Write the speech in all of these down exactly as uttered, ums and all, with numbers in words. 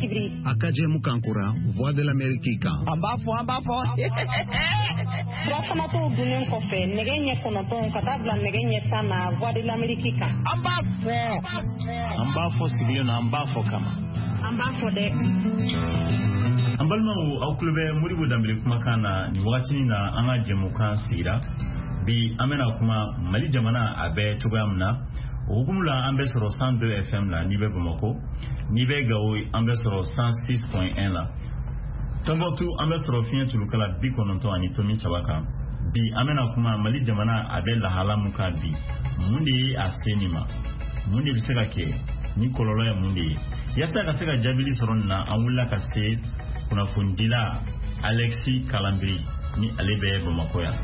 Colibri. Akaje Mukankura, Voix de l'Amérique. Ambafo, ambafo. Frasamato dunen kofe, negenye konoton katabla negenye sana Voix de l'Amérique. Ambafo. Ambafo sigiyo na ambafo kama. Ambafo de. Ambalma au kulube muribu dambele kumakana ni wakati na anga jemukan sira bi amena kuma Mali jamana abe tugamna Ogumula ambesoro cent deux F M la nibe Bamako nibe Gaoui ambesoro cent six point un la Tombouctou ambesoro fien tulukala bi kononto ani tomi sabaka bi amena kuma Mali jamana abe la hala muka bi mundi asenima mundi biseka ke ni kololo ya mundi yasta kaseka jabili soronna amula kase kuna fundila Alexis Kalambri ni alebe Bamako ya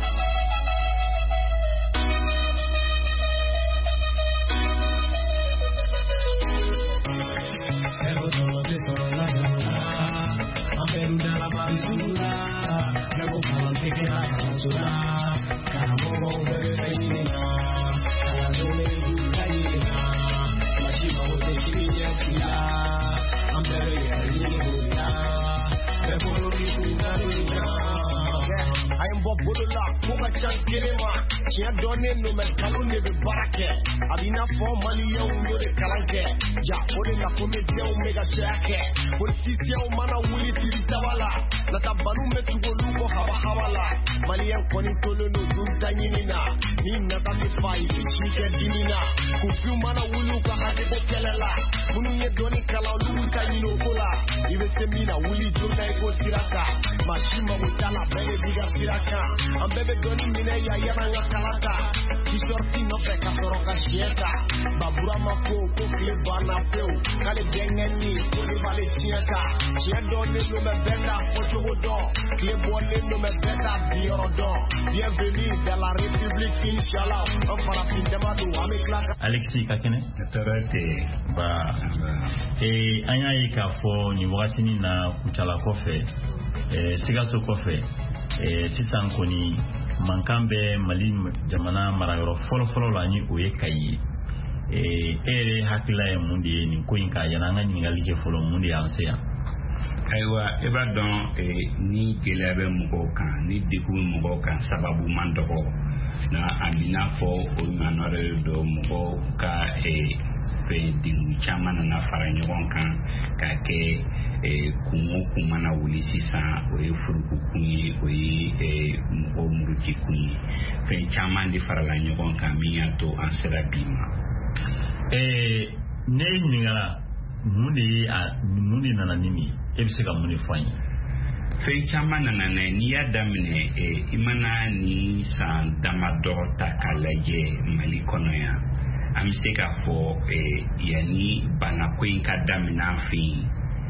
She donné no me calon de barake abina fo mali yo no de kalanke ja ode la comédie o mega jake politicien o mana wuli tiri tabala la tabalu me tugo lugo hawa hawala mali en koni tolo no dunta nyina ni na ka mi fai ni ke dinina ku fi mana wulu ka hade ko kelela munu ye doni kala lu ka nyino kola ibe semina wuli jona e ko tiraka mashima mutala bele diga tiraka ambebe doni mine ya yana kalaka kisorti no fe ka soroka shieta babura mako ko kle bana peu kale dengeni ko le vale shieta chiedo ne no me benda ocho do kle bonne no me benda biorodo bienvenue dans la république inshallah on fera fin de madu avec la Alexis Kakene tarate ba e anya yika fo ni wakati na kuchala kofe e sigaso kofe e sisan koni mankambe Mali jamana marayoro folo folo la ni oye kayi e ere hakila ya mundi ni ko inka yana nga nyingali ke folo mundi anseya aiwa eba don e ni gelebe mugo kan ni diku mugo kan sababu mandoko na amina fo o manore do mugo ka e pe dingu chama na fara nyogon kan ka ke e kumo kumana wuli sisa o e furuku kunyi o e mugo muruki kunyi fe chama ndi fara la nyogon kan miya to ansera bima e ne nyingala mundi a mundi nana nimi e bi se ka muni fanyi fe chama nana na ni ya damne e imana ni san damado takalaje Mali kono ya amseka fo e yani bana kwinka damna fi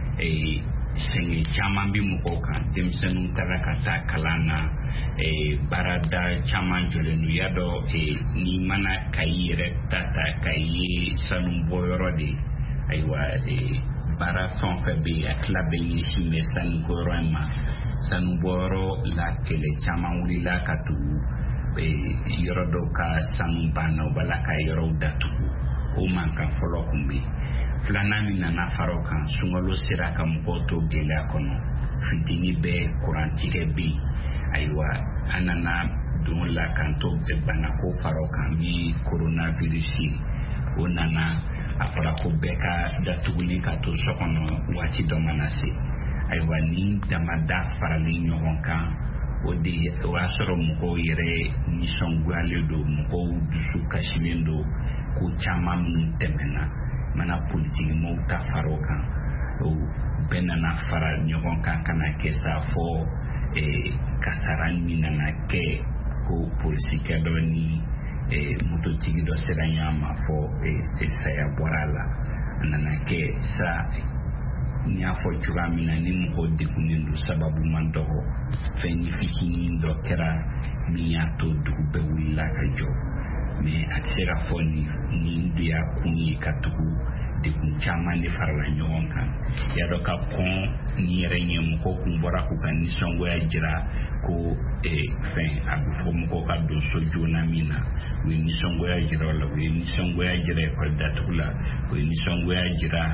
e senge chama mbi mukoka demsenu tarakata kalana e barada chama jolenu yado e ni mana kayire tata kayi sanumboyorode aywa e bara son febe aklabe ni shime sanugoroma sanuboro la kele chama uli la katu e yorodo ka sanumbano balaka yoro datu o manka folo kumbi flanami na nafaro kan sungolo siraka mkoto gele akono fitini be kurantike bi aywa anana don la kanto be banako faro kan bi coronavirus onana afara ko beka datuguni ka to sokono wati do manase aywa ni damada farali nyogon kan odi wasoro muko yere ni songwale do muko dusu kashilendo ku chama mtemena mana politiki mo ta faroka o benana fara nyogon kan kana kesa fo e kasaran minana ke ko politika do ni e muto tigi do sedanyama fo e saya borala nana ke sa ni afo chugamina ni muko dikunindu sababu mandoko fenyi fikini ndo kera miyato dube wila kajo me atsera foni ni ndu ya kunyi katuku dikun chama ni farla nyonka ya doka kon ni renye muko kumbora kukani songo ya jira ko e fen abufo muko ka do sojo na mina we ni songo ya jira la we ni songo ya jira ko datula we ni songo ya jira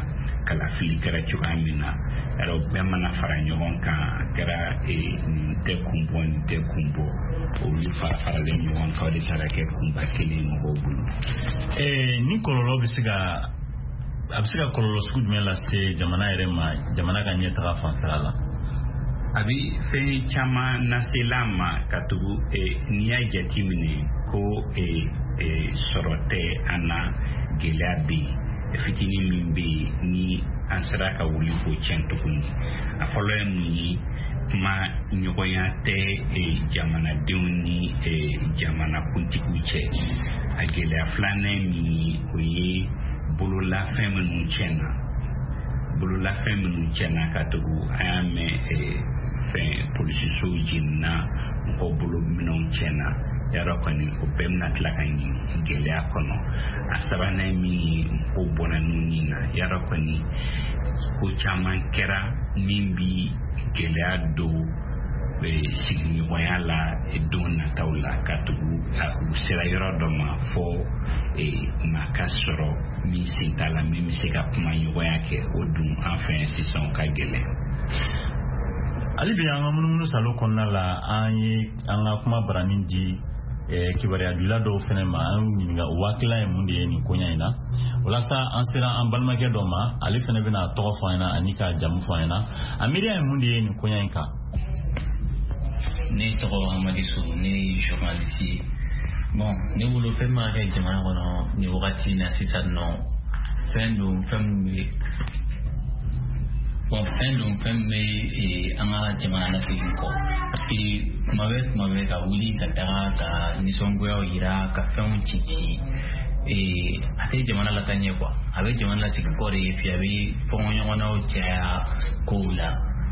kalafili kɛra cogoya min na ɛrɛ bɛɛ mana fara ɲɔgɔn kan kɛra nin tɛ kunbɔ nin tɛ kunbɔ olu fara faralen ɲɔgɔn kan o de taara kɛ kunba kelen mɔgɔw bolo. Ni kɔlɔlɔ bɛ se ka a bɛ se ka kɔlɔlɔ sugu jumɛn lase jamana yɛrɛ ma jamana ka ɲɛtaga fanfɛla la? A bɛ fɛn caman nasela ma ka tugu n'i y'a jateminɛ ko sɔrɔ tɛ an na gɛlɛya bɛ yen fitinin min bɛ yen ni an sera ka wuli k'o tiɲɛ tuguni a fɔlɔ ye mun ye kuma ɲɔgɔnya tɛ jamanadenw ni jamanakuntigiw cɛ a gɛlɛya filanan min ye o ye bololafɛn minnu tiɲɛna bololafɛn minnu tiɲɛna ka tugu an y'a mɛn fɛn polisisow jenina mɔgɔw bolo minɛnw tiɲɛna yàrá kɔni o bɛɛ bɛna tila ka ɲi gɛlɛya kɔnɔ a sabanan min ye mɔgɔw bɔra n'u na yàrá kɔni ko caman kɛra min bi gɛlɛya don sigiɲɔgɔnya la don nataw la ka tugu u sera yɔrɔ dɔ ma fɔ maa ka sɔrɔ min sen t'a la min bɛ se ka kuma ɲɔgɔnya kɛ o dun an fɛ sisan ka gɛlɛn. Ali bi an ka munumunu salo kɔnɔna la an ye an ka kuma barani di kibaruya dila dɔw fɛnɛ ma an ɲininka o waatila ye mun de ye nin koɲa in na walasa an sera an balimakɛ dɔ ma ale fɛnɛ bɛna tɔgɔ fɔ an ɲɛna ani ka jamu fɔ an ɲɛna a miiriya ye mun de ye nin koɲa in kan. Ne tɔgɔ Amadi Sow, ne ye journaliste ye. Bon, ne bolo fɛn min b'a kɛ jamana kɔnɔ nin wagati in na sisan nɔ fɛn don fɛn min bɛ bon fɛn don fɛn min bɛ an ka jamana lasegin kɔ parce que kuma bɛ kuma bɛ ka wuli ka taga ka nisɔngoyaw yira ka fɛnw ci ci a tɛ jamana lataa ɲɛ quoi a bɛ jamana lasegin kɔ de ye puis a bɛ fɔɲɔgɔnnaw caya kow la.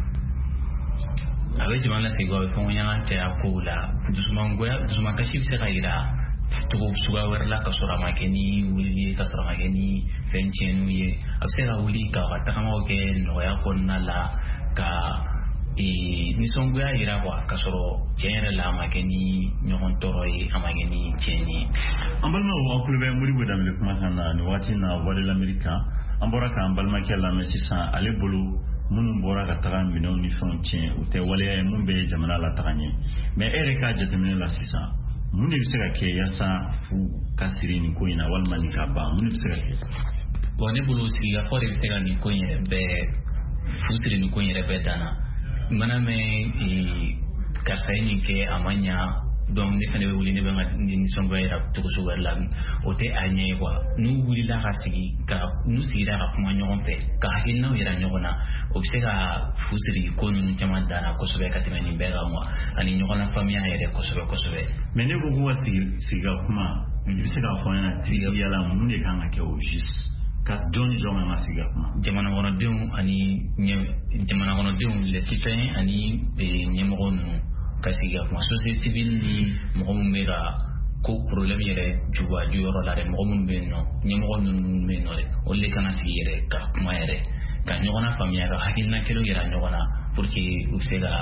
A bɛ jamana lasegin kɔ a bɛ fɔɲɔgɔnna caya kow la dusumangoya dusumankasi bɛ se ka yira togo suguya wɛrɛ la ka sɔrɔ a ma kɛ ni wuli ye ka sɔrɔ a ma kɛ ni fɛn tiɲɛniw ye a bɛ se ka wuli ka ka tagamaw kɛ nɔgɔya kɔnɔna la ka nisɔngoya yira quoi ka sɔrɔ tiɲɛ yɛrɛ la a ma kɛ ni ɲɔgɔn tɔɔrɔ ye a ma kɛ ni tiɲɛni ye. An balimaw aw kulo bɛ Modibo Dambele kumakan na nin waati in na Voix de l'Amérique an bɔra k'an balimakɛ lamɛn sisan ale bolo minnu bɔra ka taga minɛnw ni fɛnw tiɲɛ u tɛ waleya ye mun bɛ jamana la taga ɲɛ mais e yɛrɛ k'a jateminɛ la sisan mun de bɛ se ka kɛ yaasa fu ka siri nin ko in na walima nin ka ban mun de bɛ se ka kɛ? Bon ne bolo sigikafɔ de bɛ se ka nin ko in yɛrɛ bɛɛ fu siri nin ko in yɛrɛ bɛɛ danna n mana mɛn karisa ye nin kɛ a ma ɲa donc ne fana bɛ wuli ne bɛ n ka nisɔngoya yira cogo sugu wɛrɛ la o tɛ a ɲɛ ye quoi n'u wulila ka sigi ka n'u sigira ka kuma ɲɔgɔn fɛ ka hakilinaw yira ɲɔgɔn na o bɛ se ka fu siri ko ninnu caman danna kosɛbɛ ka tɛmɛ nin bɛɛ kan moi ani ɲɔgɔn lafaamuya yɛrɛ kosɛbɛ kosɛbɛ. Mais ne ko ko ka sigi sigi ka kuma i bɛ se k'a fɔ an ɲɛna sigi yala mun de kan ka kɛ o juste ka jɔn jɔn kan ka sigi ka kuma? Jamana kɔnɔdenw ani jamana kɔnɔdenw les citoyens ani ɲɛmɔgɔ ninnu ka sigi ka kuma société civile ni mɔgɔ minnu bɛ ka ko problème yɛrɛ jubaju yɔrɔ la dɛ mɔgɔ minnu bɛ yen nɔ ɲɛmɔgɔ ninnu bɛ yen nɔ dɛ olu de kan ka sigi yɛrɛ ka kuma yɛrɛ ka ɲɔgɔn faamuya ka hakilina kelen yira ɲɔgɔn na pour que u bɛ se ka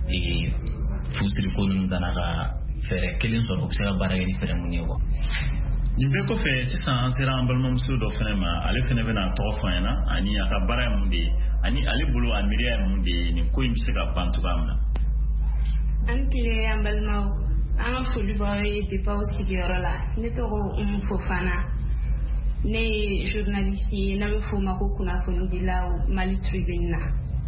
fu siri ko ninnu danna ka fɛɛrɛ kelen sɔrɔ u bɛ se ka baara kɛ ni fɛɛrɛ mun ye quoi. Nin bɛɛ kɔfɛ sisan an sera an balimamuso dɔ fɛnɛ ma ale fɛnɛ bɛna tɔgɔ fɔ an ɲɛna ani a ka baara ye mun de ye ani ale bolo a miiriya ye mun de ye nin ko in bɛ se ka ban cogoya min na. An tile an balimaw an ka foli b'aw ye depuis aw sigiyɔrɔ la ne tɔgɔ Umu Fofana ne ye journaliste ye n'a bɛ f'o ma ko kunnafonidilaw Mali Tribune na.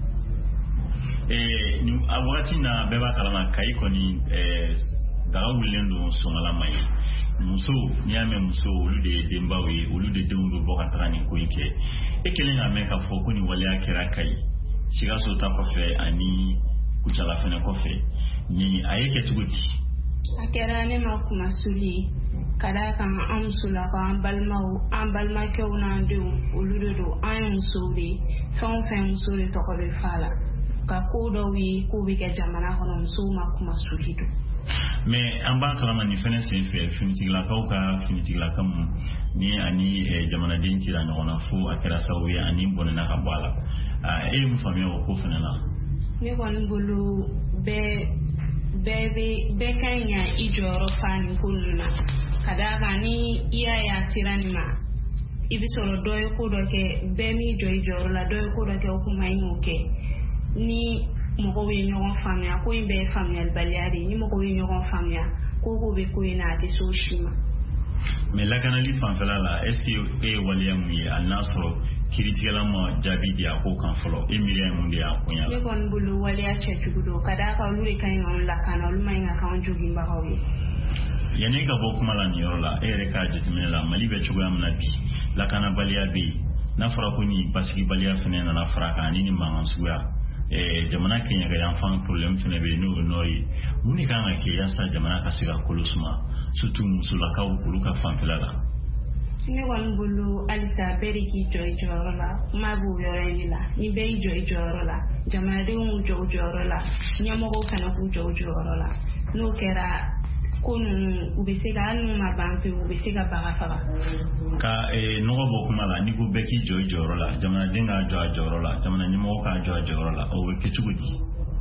A wagati na bɛɛ b'a kalama Kayi kɔni daga wulilen don Somalama ye muso n'i y'a mɛn muso olu de ye denbaw ye olu de denw bɛ bɔ ka taga nin ko in kɛ e kelen k'a mɛn k'a fɔ ko nin waleya kɛra Kayi Sikaso ta kɔfɛ ani Kucala fɛnɛ kɔfɛ ni a ye kɛ cogo di? A kɛra ne ma kuma suli ka d'a kan an musolakaw an balimaw an balimakɛw n'an denw olu de don an ye musow de ye fɛn o fɛn muso de tɔgɔ bɛ f'a la ka ko dɔw ye k'o bɛ kɛ jamana kɔnɔ musow ma kuma suli don. Mais an b'a kalama nin fɛnɛ sen fɛ finitigilakaw ka finitigilaka mun ni ani jamanaden cira ɲɔgɔn na fo a kɛra sababu ye ani bɔnɛna ka bɔ a la e ye mun faamuya o ko fɛnɛ na? Ne kɔni bolo bɛɛ bɛɛ bɛ bɛɛ ka ɲi ka i jɔyɔrɔ fa nin ko ninnu na ka d'a kan ni i y'a ye a sera nin ma ibisoro doye ko do ke bemi joy joro la doye ko do ke o kuma ngoke ni moko wi ñogon famia ko imbe famia baliari ni moko wi ñogon famia ko ko be ko ina ti so shima mais la kanali fanfala la est ce que e waliam yi al nasro kiritigala mo jabi dia ko kan folo emilia mun dia ko nya ni kon bulu walia chejugo kada ka luri kan on la kana lu mai nga kan jogi ba hawi yani ga bo kuma la ni yorola e re ka jitmina la mali be chugo amna bi la kana balia bi na fara ko ni basiki balia fene na na fara ka ni ni mansuya e jamana kenya ga yan fan problem fene be no noyi muni kan ga ke yasa jamana ka siga kulusuma surtout musula ka ukulu ka fan pelala ni wan bulu alisa beriki joy jorola mabu yorela ni be joy jorola jamana de mu joy jorola nyamo ko kana ku joy jorola no kera konu ubesega anu mabanke ubesega barafa ka e no bo kuma la ni go beki joy jorola jamana de nga joy jorola jamana nyamo ka joy jorola o we kichugudi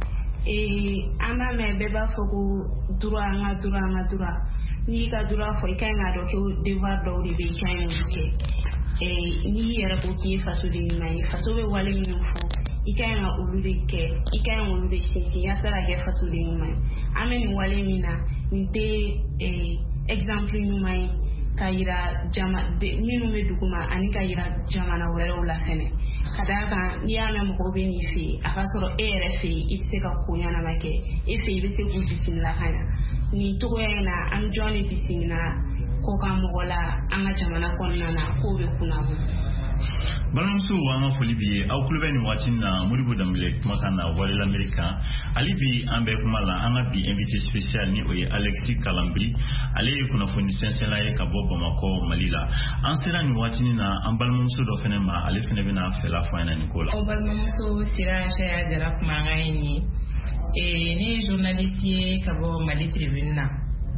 e ama me beba foku dura nga dura nga dura ni ka dura fo ikai nga do ke devoir do di be kai mu ke e ni yera ko ki faso di mai faso be wale mi fo ikai nga ulude ke ikai nga ulude sisi ya sara ke faso di mai amen wale mi na ni te e exemple ni mai kaira jama de minu me duguma ani kaira jama na wero la sene kadaka ni ame mo be ni fi afasoro E R F itse ka kunya na make ife ibise ku bisimila kana ni to yana am joni bisimina ko ka mo wala anga jama na konna na ko be kuna bu balansu wanga folibi au kulubeni watina muribu damle makana wale l'America alibi ambe kumala anga bi invité spécial ni oye Alexis Kalambri ale kuna foni sensela ye kabobo mako malila ansela ni watini na ambalmunsu do fenema ale fene bina fela fana Nicola ambalmunsu siraje ya jara kumanga ni e ni journaliste kabo Mali Tribune na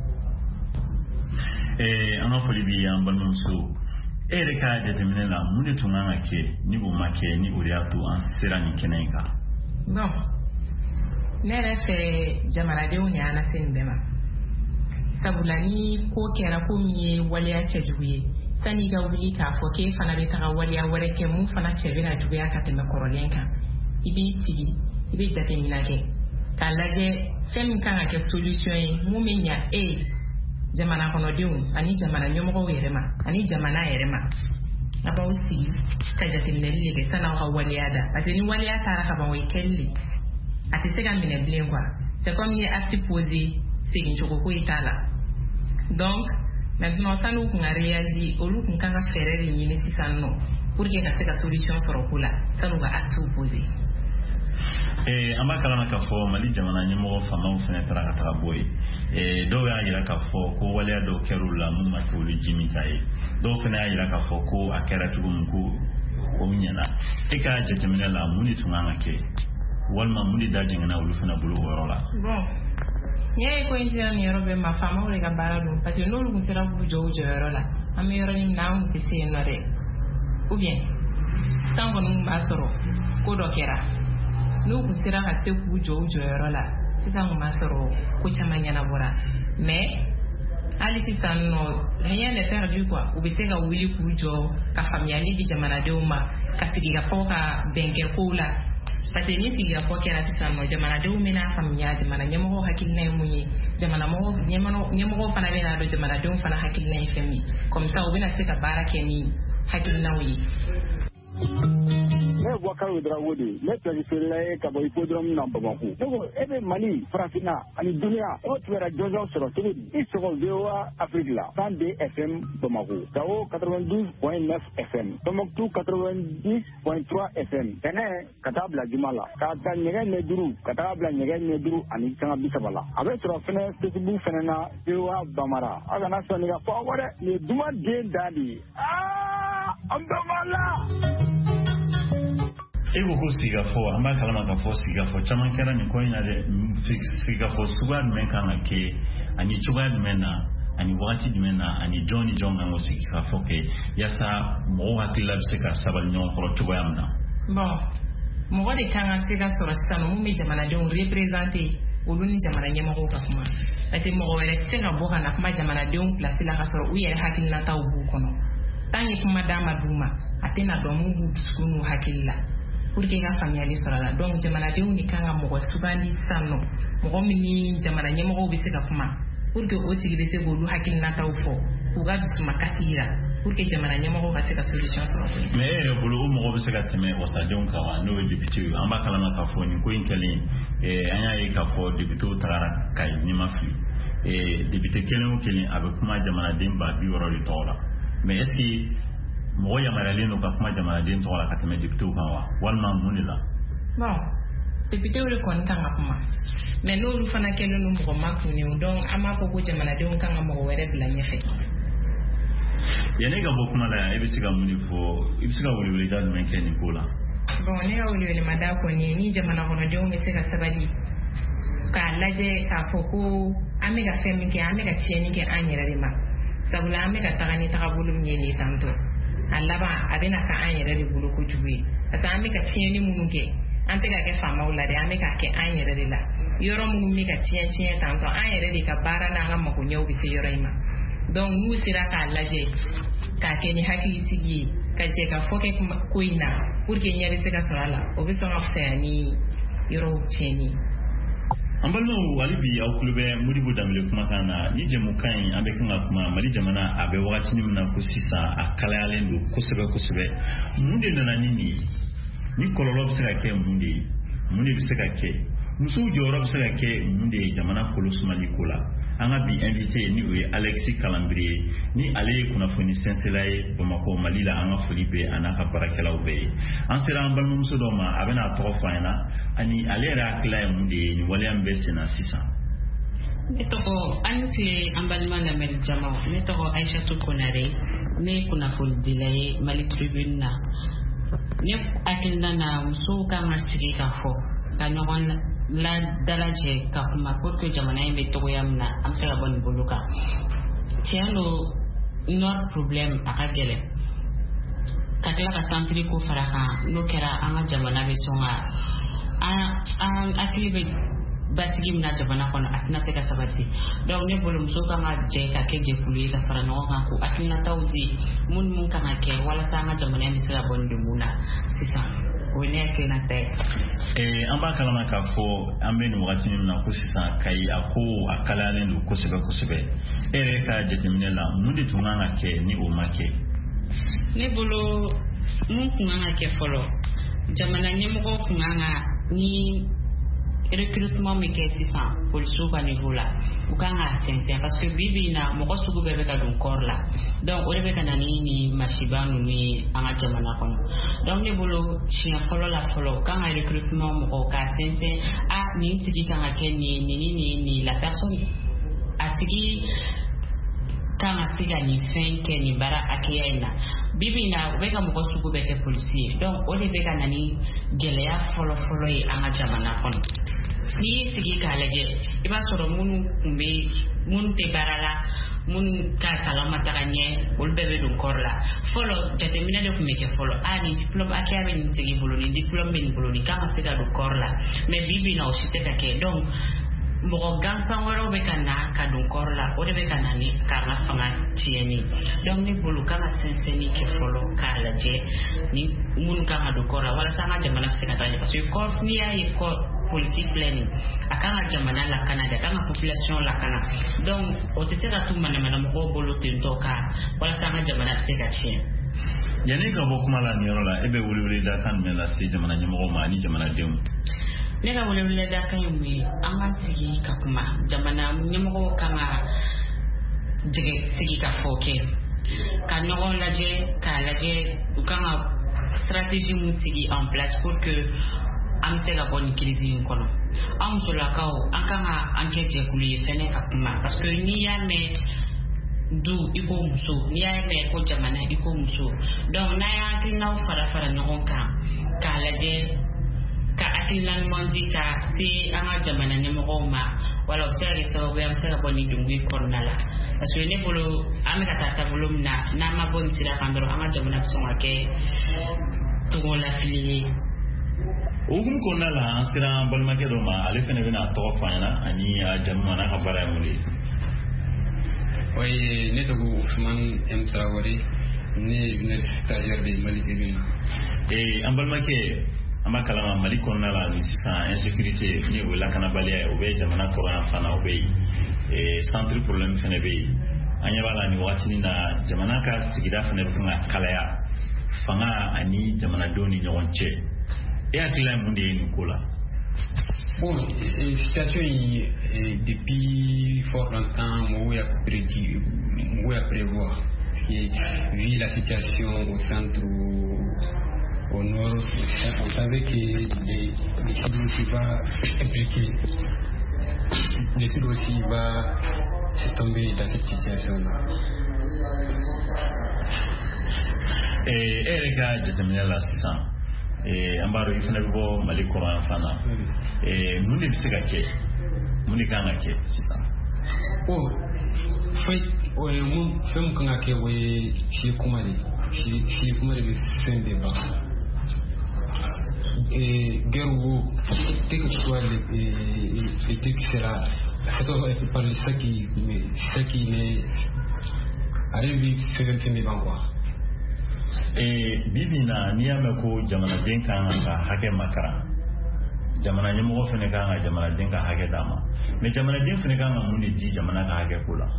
e anga folibi ambalmunsu ere ka jatemine la munde tunganga ke ni bo make ni uriatu ansera ni kenenga bon nere fe jamana de unya na sendema sabulani ko kera ko miye waliya chejuye sani ga wuli ka fo ke fana be ka waliya wore ke mu fana chebina juya ka teme korolenka ibi tigi ibi jatemina ke kalaje fem kan ka solution mu menya e jamana kono diun ani jamana nyomo werema ani jamana yerema aba usi kaja timneli be sana wa waliada ateni waliada tara kaba wekelli atesega mine blengwa c'est comme ni acte posé c'est une choko ko itala donc maintenant ça nous qu'on a réagi au lieu qu'on kanga ferrer ni ni sisano pour que ka seka solution soro kula ça nous va acte posé eh amba kala na ka fo Mali jamana nyemo fama u fene tara ka boy eh do ya ira ka fo ko wale do kerula mu ma ko lijimi tai do fene ya ira ka fo ko akera tugum ko o nyana e ka jetemena la muni tunganga ke walma muni da jengana ulu fene bulu worola bon nye ko injira ni robe ma fama o le ka bara dum parce que no lu sera bu jo jo worola am yoro ni na un te se no re ou bien tango nu ma soro ko do kera no ku sera ka te ku jo jo worola sisa mu masoro ko chamanya na bora mais ali sisa no rien n'est perdu quoi ou bisega wili ku jo ka familiali di jamana de uma ka sigiga foka benke kula parce que ni sigiga foka na sisa no jamana de uma na familiali mana nyamo hakilna munyi jamana mo nyamo nyamo fana bena do jamana de fana hakilna femi comme ça ubina seka barake ni hakilna wi ne Wakaro Drawodi, ne Perifere Kabo Hipodrome number one. So, every money, Francina, and Dunia, what were a Jojo Soro, it's all Veoa Africa, Sunday F M, Tomako, Tao ninety-two point nine F M, Tomok ninety point three F M, Tene, Katabla Jumala, Kata Negen Neduru, Katabla Negen Neduru, and Itanga Bisabala. A better of Fene, Facebook Fenena, Veoa Bamara, Agana Sonia Forward, the Duma Jane Daddy. Ah, Ambamala! ego ko siga fo amba kala ma fo siga fo chaman kera ni ko ina de siga fo suga men kan ke ani chuga mena ani wati mena ani Johnny Jonga ngo siga fo ke yasa mo wati lab sika sabal nyon ko to yamna bon mo wadi kan siga so rastano mu mi jamana de on représenter oluni jamana nyema ko ka kuma ase mo wala sika bo kana kuma jamana de on place la ka so uye hakilina taw bu kono tant ye kuma d'a ma d'u ma a tɛna dɔn mun b'u dusukun n'u hakili la pour que ka faamuyali sɔrɔ a la donc jamanadenw ni kan ka mɔgɔ sugandi sisan nɔ mɔgɔ min ni jamana ɲɛmɔgɔw bɛ se ka kuma pour que o tigi bɛ se k'olu hakilinataw fɔ k'u ka dusumakasi yira pour que jamana ɲɛmɔgɔw ka se ka solution sɔrɔ. mais e yɛrɛ bolo o mɔgɔ bɛ se ka tɛmɛ wasadenw kan wa n'o ye député ye an b'a kalama k'a fɔ nin ko in kɛlen an y'a ye k'a fɔ députéw tagara Kayi n'i ma fili député kelen o kelen a bɛ kuma jamanaden ba bi wɔɔrɔ de tɔgɔ la mais est ce que mɔgɔ yamaruyalen don ka kuma jamanaden tɔgɔ la ka tɛmɛ députéw kan wa walima mun de la. bon députéw de kɔni kan ka kuma mais n'olu fana kɛlen don mɔgɔ makunenw donc an b'a fɔ ko jamanadenw kan ka mɔgɔ wɛrɛ bila ɲɛfɛ. yanni ka bɔ kuma la e bɛ se ka mun de fɔ i bɛ se ka weleweleda jumɛn kɛ nin ko la. bon ne ka welewelemada kɔni ni jamana kɔnɔdenw bɛ se ka sabali k'a lajɛ k'a fɔ ko an bɛ ka fɛn min kɛ an bɛ ka tiɲɛni kɛ an yɛrɛ de ma sabula an bɛ ka taga ni tagabolo min ye nin tantɔ a laban a bɛna kɛ an yɛrɛ de bolo kojugu ye parce que an bɛ ka tiɲɛni minnu kɛ an tɛ ka kɛ faamaw la dɛ an bɛ ka kɛ an yɛrɛ de la yɔrɔ minnu bɛ ka tiɲɛ tiɲɛ tantɔ an yɛrɛ de ka baara n'an ka magoɲɛw bɛ se yɔrɔ in ma donc n'u sera k'a lajɛ k'a kɛ ni hakilisigi ye ka jɛ ka fɔ kɛ ko in na pour que ɲɛ bɛ se ka sɔrɔ a la o bɛ sɔn ka fisaya ni yɔrɔw tiɲɛni. an balimaw hali bi aw tulo bɛ Modibo Danbele kumakan na ni jɛmukan in an bɛ kan ka kuma Mali jamana a bɛ wagati min na ko sisan a kalayalen don kosɛbɛ kosɛbɛ mun de nana ni nin ye ni kɔlɔlɔ bɛ se ka kɛ mun de ye mun de bɛ se ka kɛ musow jɔyɔrɔ bɛ se ka kɛ mun de ye jamana kolo sumali ko la an ka bi invité ni o ye Alexis Kalanbiri ye ni ale ye kunnafoni sɛnsɛla ye Bamako Mali la an ka foli bɛ a n'a ka baarakɛlaw bɛɛ ye an sera an balimamuso dɔ ma a bɛna a tɔgɔ fɔ an ɲɛna ani ale yɛrɛ hakilila ye mun de ye nin waleya min bɛ sen na sisan. ne tɔgɔ an tile an balima lamɛnni jamaw ne tɔgɔ Aïssatou Konare ne ye kunnafoni dila ye Mali Tribune na ne hakilina na musow kan ka sigi ka fɔ ka ɲɔgɔn la dalajɛ ka kuma pour que jamana in bɛ togoya min na an bɛ se ka bɔ nin bolo kan tiɲɛ don nord problème a ka gɛlɛn ka tila ka santiri ko fara kan n'o kɛra an ka jamana bɛ sɔn ka an hakili bɛ basigi min na jamana kɔnɔ a tɛna se ka sabati donc ne bolo muso kan ka jɛ ka kɛ jɛkulu ye ka fara ɲɔgɔn kan ko hakilinataw di mun mun kan ka kɛ walasa an ka jamana in bɛ se ka bɔ nin degun na sisan. an b'a kalama k'a fɔ an bɛ nin wagati min na ko sisan Kayi a ko a kalayalen don kosɛbɛ kosɛbɛ e yɛrɛ ka jateminɛ la mun de tun kan ka kɛ ni o ma kɛ. ne bolo mun tun kan ka kɛ fɔlɔ jamana ɲɛmɔgɔw tun kan ka ni recrutement min kɛ sisan polisiw ka niveau la u kan ka sɛnsɛn parce que bi bi in na mɔgɔ sugu bɛɛ bɛ ka don corps la donc o de bɛ ka na ni ni masiba ninnu ye an ka jamana kɔnɔ donc ne bolo siɲɛ fɔlɔ la fɔlɔ u kan ka recrutement mɔgɔw ka sɛnsɛn a nin tigi kan ka kɛ nin nin nin nin la personne a tigi kan ka se ka nin fɛn kɛ nin baara hakɛya in na bi bi in na u bɛ ka mɔgɔ sugu bɛɛ kɛ polisi ye donc o de bɛ ka na ni gɛlɛya fɔlɔ fɔlɔ ye an ka jamana kɔnɔ. n'i y'i sigi k'a lajɛ i b'a sɔrɔ minnu tun bɛ minnu tɛ baara la minnu ka kalan ma taga ɲɛ olu bɛɛ bɛ don kɔrɔ la fɔlɔ jateminɛ de tun bɛ kɛ fɔlɔ a nin diplôme hakɛya bɛ nin tigi bolo nin diplôme bɛ nin bolo nin kan ka se ka don kɔrɔ la mais bi bi in na o si tɛ ka kɛ donc mɔgɔ gansan wɛrɛw bɛ ka na ka don kɔrɔ la o de bɛ ka na ni k'an ka fanga tiɲɛni donc ne bolo kan ka sɛnsɛnni kɛ fɔlɔ k'a lajɛ ni minnu kan ka don kɔrɔ la walasa an ka jamana bɛ se ka taa ɲɛ parce que kɔrɔ n'i y'a ye kɔrɔ polisi filɛ nin a kan ka jamana lakana de a kan ka population lakana donc o tɛ se ka to manamana mɔgɔw bolo ten tɔ ka walasa an ka jamana bɛ se ka tiɲɛ. yanni ka bɔ kuma la nin yɔrɔ la e bɛ weleweleda kan jumɛn lase jamana ɲɛmɔgɔw ma ani jamanadenw. ne ka weleweleda kan ye mun ye an ka sigi ka kuma jamana ɲɛmɔgɔw kan ka jɛgɛ sigi ka fɔ kɛ ka ɲɔgɔn lajɛ k'a lajɛ u kan ka stratégie mun sigi en place pour que an bɛ se ka bɔ nin crise in kɔnɔ an musolakaw an kan ka an kɛ jɛkulu ye fɛnɛ ka kuma parce que n'i y'a mɛn du i ko muso n'i y'a mɛn ko jamana i ko muso donc n'a y'a hakilinaw fara fara ɲɔgɔn kan k'a lajɛ ka hakilina ɲuman di ka se an ka jamana ɲɛmɔgɔw ma wala o bɛ se ka kɛ sababu ye an bɛ se ka bɔ nin dungu in kɔnɔna la parce que ne bolo an bɛ ka taa taabolo min na n'an ma bɔ nin sira kan dɔrɔn an ka jamana bɛ sɔn ka kɛ togo lafili ye. o hukumu kɔnɔna la an sera an balimakɛ dɔ ma ale fana bɛna a tɔgɔ fɔ an ɲɛna ani a jamu n'a ka baara ye mun de ye. oui ne tɔgɔ Usumani M Traoré ni ni stagiaire de Mali T V. Et en balmake ama kalama Mali konna la ni sa insécurité ni wala kana balia o be jamana Coran fana o be et centre problème fene be anya bala ni watini na jamana ka sigida fene kunga kalaya fanga ani jamana doni nyonche et atila munde ni kula. Bon, la situation est depuis fort longtemps, moi il y a prédit, moi il y a prévoir. Vu la situation au centre, au, au nord, on savait que les les qui va impliquer, les Sud aussi va se tomber dans cette situation-là. Et Erika Jatamela Sissan. Et ambaro ifana bibo maliko mafana et muni bisika ke muni kanga ke sisa oh foi o mu fem kanga ke we fi kumari fi fi kumari be sembe ba et guerre dès que soit le le truc sera ça va parler ça qui ça qui ne arrive fem fem ba quoi. E bibina niyame ko jamana den kan ga hake makara jamana nyemo fene kan ga jamana den ka hake dama me jamana den fene kan mun di jamana ka hake kula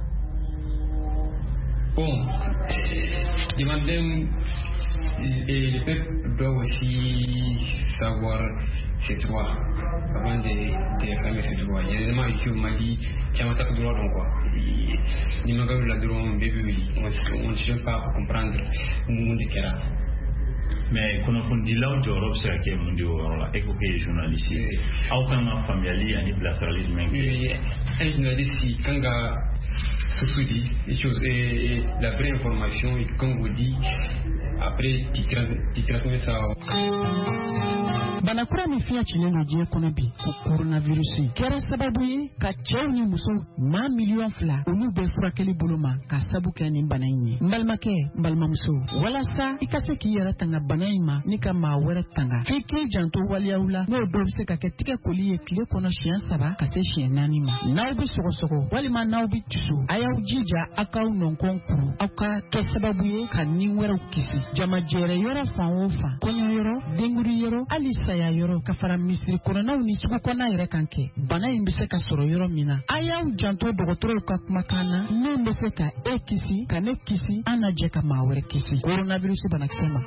bon jamana den et le peuple doit aussi savoir ses droits avant de de réclamer ses droits. Il y a des gens ici au Mali qui ont attaqué droit donc quoi. Ni ma gars la droit bébé on on ne sait pas comprendre monde qui là. Mais kono fondi law jorob sa ke mundi wala e ko ke journaliste au kana familiali ani plasalisme men ke un journaliste kanga souffri des choses et la vraie information et comme vous dit après tu transmets ça. Banakura mi fiya chileno je kono bi ko coronavirus kera sababu ye ka cɛw ni muso ma million fila olu bɛ furakɛli bolo ma ka sabu kɛ ni bana in ye mbalimakɛ mbalimamuso walasa i ka se k'i yɛrɛ tanga bana in ma ni ka maa wɛrɛ tanga f'i k'i janto waliyaw la n'o dɔw bɛ se ka kɛ tigɛ koli ye tile kɔnɔ siɲɛ saba ka se siɲɛ naani ma n'aw bɛ sɔgɔsɔgɔ walima n'aw bɛ tusu a y'aw jija aw k'aw nɔnkɔn kuru aw ka kɛ sababu ye ka ni wɛrɛw kisi jamajɛrɛ yɔrɔ fan o fan kɔɲɔ yɔrɔ denguri yɔrɔ hali saya yɔrɔ ka fara misiri kɔnɔnaw ni sugu kɔnɔna yɛrɛ kan kɛ bana in bɛ se ka sɔrɔ yɔrɔ min na a y'aw janto dɔgɔtɔrɔw ka kumakan na min bɛ se ka e kisi ka ne kisi an na jɛ ka maa wɛrɛ kisi coronavirus banakisɛ ma.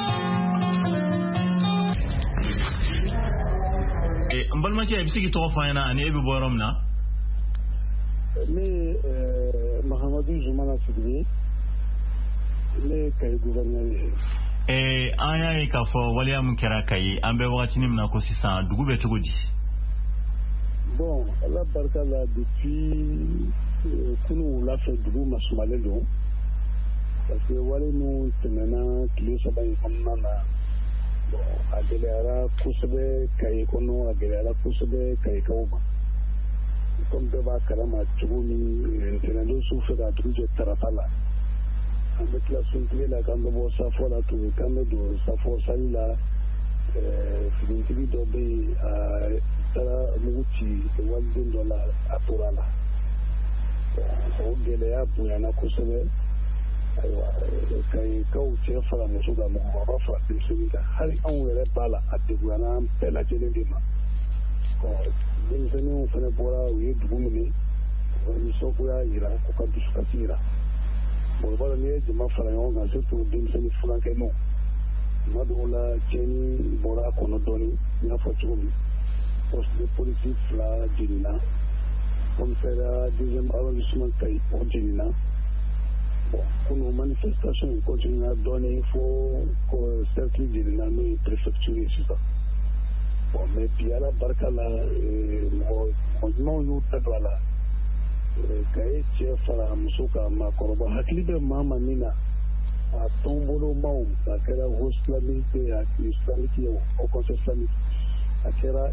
n balimakɛ i bɛ se k'i tɔgɔ fɔ an ɲɛna ani e bɛ bɔ yɔrɔ min na. ne ye Mahamadu Zumana Sidibé ne ye Kayi gouverneur ye. Eh, an y'a ye k'a fɔ waleya min kɛra Kayi an bɛ wagatinin min na ko sisan dugu bɛ cogo di. Bon, ala barika la depuis kunu wula fɛ dugu masumalen don parce que wale min tɛmɛna tile saba in kɔnɔna na bon a gɛlɛyara kosɛbɛ Kayi kɔnɔ a gɛlɛyara kosɛbɛ Kayikaw ma comme bɛɛ b'a kalama cogo min ntɛnɛndon su fɛ ka dugu jɛ tarata la an bɛ tila suntile la k'an bɛ bɔ safo la tun k'an bɛ don safo sali la finitigi dɔ bɛ yen a taara mugu ci waliden dɔ la a tora la o gɛlɛya bonyana kosɛbɛ ayiwa Kayikaw cɛ fara muso kan mɔgɔkɔrɔba fara denmisɛnnin kan hali anw yɛrɛ b'a la a degunyana an bɛɛ lajɛlen de ma denmisɛnninw fana bɔra u ye dugu minɛ u ka nisɔngoya jira u ka dusukasi jira bon voilà n'i ye jama fara ɲɔgɔn kan surtout denmisɛnnin furankɛninw tuma dɔw la tiɲɛni bɔra a kɔnɔ dɔɔnin n y'a fɔ cogo min poste de police fila jenina commissariat deuxième arrondissement Kayi o jenina bon kunu manifestation in continuera dɔɔnin fo cercle jenina n'o ye préfecture ye sisan bon mais bi ala barika la mɔgɔ ɲumanw y'u ta don a la Kayi cɛ fara muso kan maakɔrɔba hakili bɛ maa ma min na a tɔnbolomaw a kɛra haut islamique ye a islamique ye o conseil islamique a kɛra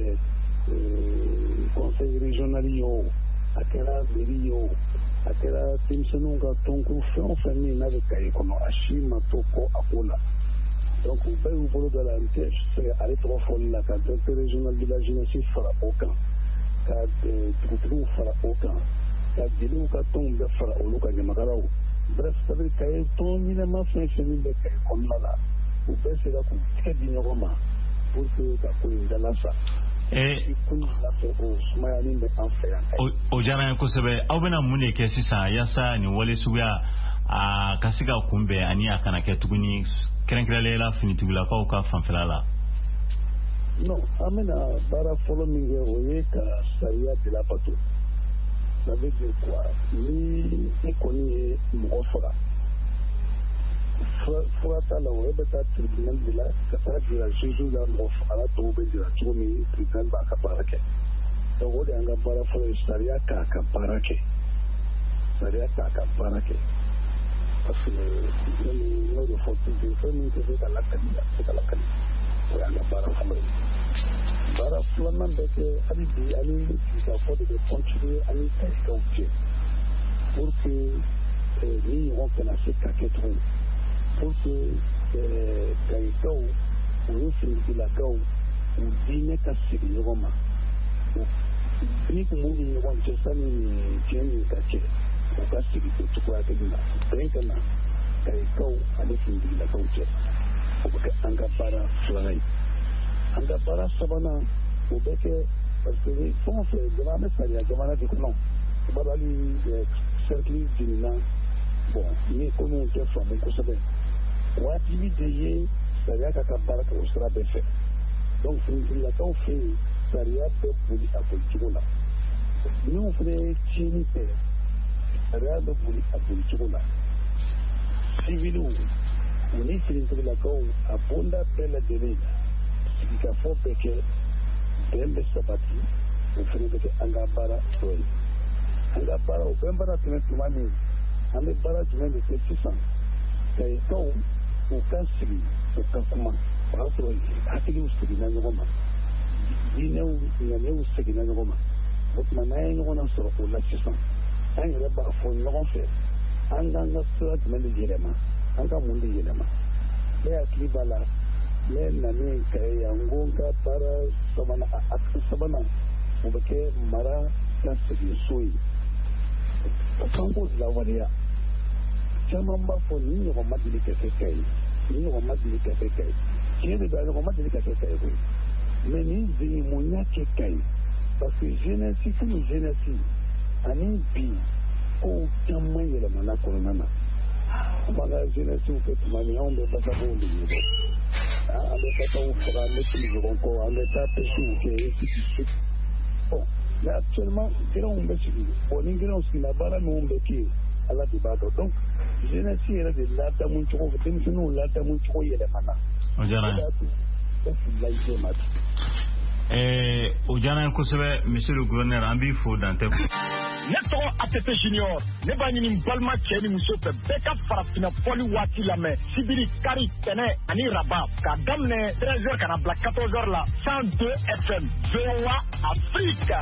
conseil régional ye o a kɛra mairie ye o a kɛra denmisɛnninw ka tɔnkuru fɛn o fɛn min n'a bɛ Kayi kɔnɔ a si ma to kɔ a ko la donc u bɛɛ y'u bolo da la n tɛ se ale tɔgɔ fɔli la ka directeur régional de la jeunesse fara o kan ka dugutigiw fara o kan ka jeliw ka tɔnw bɛɛ fara olu ka ɲamakalaw bref ça veut dire que ton ɲinɛma fɛn fɛn min bɛ kaye kɔnɔna la u bɛɛ sera k'u tɛgɛ di ɲɔgɔn ma pour que ka ko in dalasa kun lafɛ o sumayani bɛ an fɛ yan o diyara n ye kosɛbɛ aw bɛna mun de kɛ sisan yaasa nin wale suguya a ka se ka kunbɛn ani a kana kɛ tuguni kɛrɛnkɛrɛnlela finitigilakaw ka fanfɛla la non an bɛna baara fɔlɔ min kɛ o ye ka sariya de labato ça veut dire quoi ni i kɔni ye mɔgɔ faga fura t'a la o bɛ taa tribunal de la ka taa jira juge la mɔgɔ fagala tɔw bɛ jira cogo min tribunal b'a ka baara kɛ donc o de y'an ka baara fɔlɔ ye sariya k'a ka baara kɛ sariya k'a ka baara kɛ parce que n'o de fɔ toujours fɛn min tɛ se ka lakali a tɛ se ka lakali o y'an ka baara fɔlɔ ye baara filanan bɛ kɛ hali bi ani sigikafɔ de bɛ continuer ani kayikaw cɛ pour que ni ɲɔgɔn kana se ka kɛ tuguni pour que kayikaw o ye finitigilakaw u diinɛ ka segin ɲɔgɔn ma ni kun b'u ni ɲɔgɔn cɛ sani tiɲɛ nin ka kɛ u ka segin o cogoya kelen na bɛn ka na kayikaw ani finitigilakaw cɛ o bɛ kɛ an ka baara filanan ye an ka baara sabanan o bɛ kɛ parce que fɛn o fɛn jamana bɛ sariya jamana de kɔnɔ i b'a dɔn hali cercle jiginna bon ni ko minnu tɛ faamu kosɛbɛ wajibi de ye sariya ka ka baara kɛ o sira bɛɛ fɛ donc finitigilakaw fɛ yen sariya bɛ boli a boli cogo la minnu fana ye tiɲɛni kɛ sariya bɛ boli a boli cogo la civiliw u ni finitigilakaw a bonda bɛɛ lajɛlen sigikafɔ bɛ kɛ bɛn bɛ sabati o fana bɛ kɛ an ka baara dɔ ye an ka baara o bɛn baara tɛmɛ tuma min an bɛ baara jumɛn de kɛ sisan kayikaw u ka sigi u ka kuma o y'a sɔrɔ hakiliw seginna ɲɔgɔn ma diinɛw ɲanew seginna ɲɔgɔn ma o tuma n'an ye ɲɔgɔn na sɔrɔ o la sisan an yɛrɛ b'a fɔ ɲɔgɔn fɛ an k'an ka sira jumɛn de yɛlɛma an ka mun de yɛlɛma ne hakili b'a la ne nani kaye yan ko n ka baara sabanan a sabanan o bɛ kɛ mara ka segin so ye kan k'o lawaleya caman b'a fɔ ni ɲɔgɔn ma deli ka kɛ kaye ni ɲɔgɔn ma deli ka kɛ kaye tiɲɛ de don a ɲɔgɔn ma deli ka kɛ kaye koyi mais ni zen mun y'a kɛ kaye parce que jeunesse komi jeunesse ani bi kow caman yɛlɛmana kɔnɔna na an b'an ka jeunesse kɛ tuma min anw bɛ basabow de ye dɛ an bɛ basabow faga an bɛ tili ɲɔgɔn kɔ an bɛ taa pêchew kɛ et ainsi de suite bon mais actuellement gɛlɛnw bɛ sigi bon ni gɛlɛnw sigila baara minnu bɛ kɛ ala de b'a dɔn donc jeunesse yɛrɛ de ladamu cogo denmisɛnninw ladamu cogo yɛlɛmana o diyara n ye bɛɛ filila i se ma bi o diyara n ye kosɛbɛ monsieur le gouverneur an b'i fo dantɛ ne tɔgɔ atete junior ne b'a ɲini n balima cɛ ni muso fɛ bɛɛ ka farafinna fɔli waati lamɛn sibiri kari tɛnɛ ani raba k'a daminɛ treize heures ka na bila quatorze heures la cent deux F M V O A Afrique.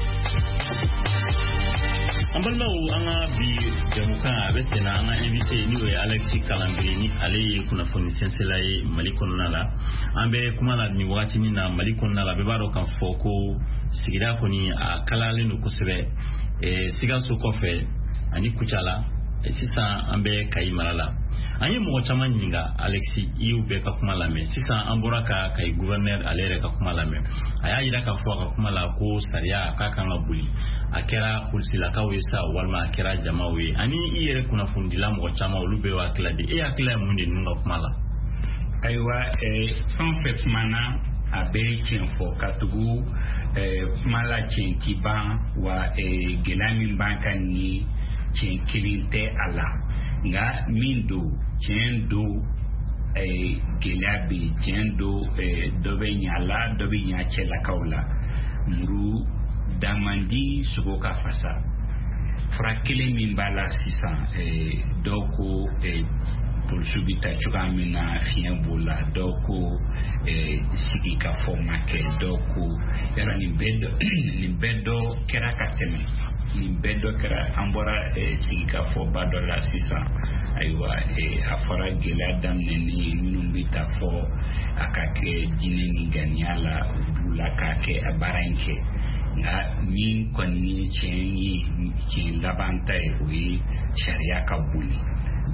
an balimaw an ka bi jamukan a bɛ senna an ka invité n'o ye Alexis Kalangiri ni ale ye kunnafoni sɛnsɛnla ye Mali kɔnɔna la an bɛ kuma la nin wagati min na Mali kɔnɔna la bɛɛ b'a dɔn k'a fɔ ko sigida kɔni a kalalen don kosɛbɛ Sikaso kɔfɛ ani Kucala sisan an bɛ Kayi mara la an ye mɔgɔ caman ɲininka Alexis i y'u bɛɛ ka kuma lamɛn sisan an bɔra ka Kayi gouverneur ale yɛrɛ ka kuma lamɛn a y'a jira k'a fɔ a ka kuma la ko sariya k'a kan ka boli a kɛra polisilakaw ye sa walima a kɛra jamaw ye ani i yɛrɛ kunnafonidila mɔgɔ caman olu bɛɛ y'u hakilila di e hakilila ye mun de ninnu ka kuma la ayiwa fɛn o fɛn kumana a bɛ tiɲɛ fɔ ka tugu kuma la tiɲɛ ti ban wa gɛlɛya min b'an kan ni tiɲɛ kelen tɛ a la nka min don tiɲɛ don gɛlɛya bɛ yen tiɲɛ don dɔ bɛ ɲɛ a la dɔ bɛ ɲɛ cɛlakaw la muru damandi sogo ka fasa fura kelen min b'a la sisan dɔw ko polisiw bɛ taa cogoya min na fiɲɛ b'o la dɔw ko sigi ka fɔ ma kɛ dɔw ko yɔrɔ nin bɛɛ dɔ nin bɛɛ dɔ kɛra ka tɛmɛ nin bɛɛ dɔ kɛra an bɔra sigi ka fɔ ba dɔ la sisan ayiwa a fɔra gɛlɛya daminɛni minnu bɛ taa fɔ a ka kɛ diinɛ ni ganiya la u b'u la k'a kɛ a baara in kɛ nka min kɔni ni tiɲɛ ye tiɲɛ laban ta ye o ye sariya ka boli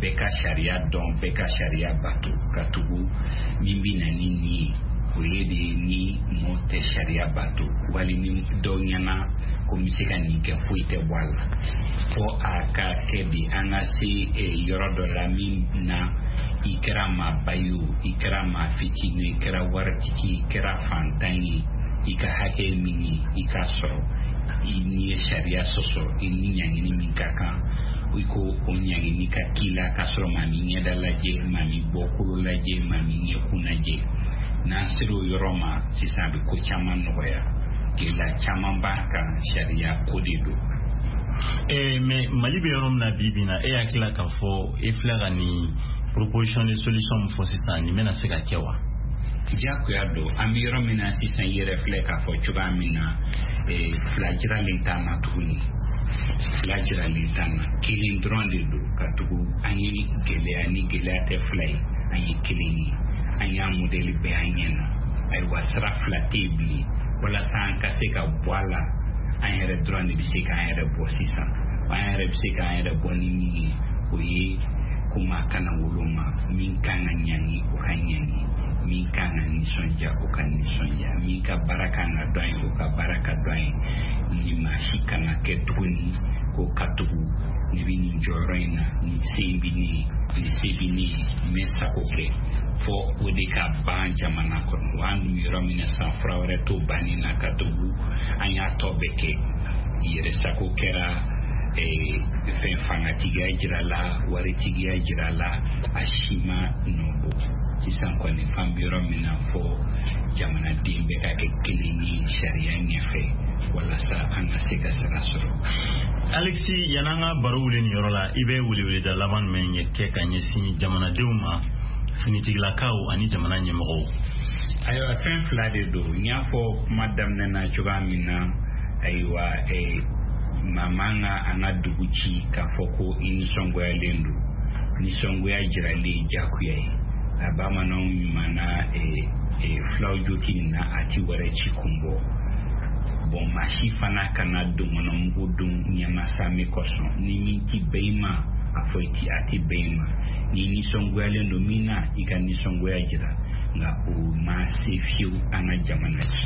beka sharia don beka sharia bato katugu mimbi na nini oyede ni mote sharia bato wali ni donyana komisika ni ke fuite wala po aka kebi anasi e yorodo la mina ikra ma bayu ikra ma fitinu ikra wartiki ikra fantani ika hake mini ikasoro ini sharia soso ini nyangini minkaka wiko onyangi nika kila kasoro mami nyeda laje mami bokulu laje mami nyekuna je nasiru yoroma sisabi ko chaman noya kila chaman baka sharia kodido eh me malibe yorom na bibina e akila ka fo e flaga ni proposition de solution fo sisani mena sega kewa jako yado amiro mina sisan yere fleka fo chuba mina e flajira lintana tuni flajira lintana kilin dronde do katugu ani gele ani gele ate fly ani kilini anya modeli be anyena ay wasra flatibli wala sanka seka wala ayere dronde bi seka ayere bosisa ayere seka ayere bonini oyi kuma kana wuluma min kana nyani ukanyani min kana nisonja ukanisonja min ka baraka na doin uka baraka doin ni mashika na ketuni ko katugu ni bini njoroina ni sembini ni sebini mesa koke fo odika banja manakon wan miromina san fraure to bani na katugu anya tobeke yere sakokera e fen fangatiga jirala waritiga jirala ashima nobo sisan kwani fambiro mina fo jamana dimbe ka ke kilini sharia nyefe wala sa anga sega sarasoro Alexi yananga barule ni yorola ibe wuli wuli da laban men yeke kanyesi jamana deuma finitigla kaw ani jamana nyemro ayo fen flade do nyafo madam nana chuga mina aywa e mamanga anaduguchi kafoko inisongo ya lendu nisongo ya jirale jakuyai abama no mana e e flaujoki na ati ware chikumbo bon mashifana kana dumono mbudum nyama sami koso ni minti beima afoiti ati beima ni nisongo ya lendu mina ika nisongo ya jira nga u masifiu ana jamanachi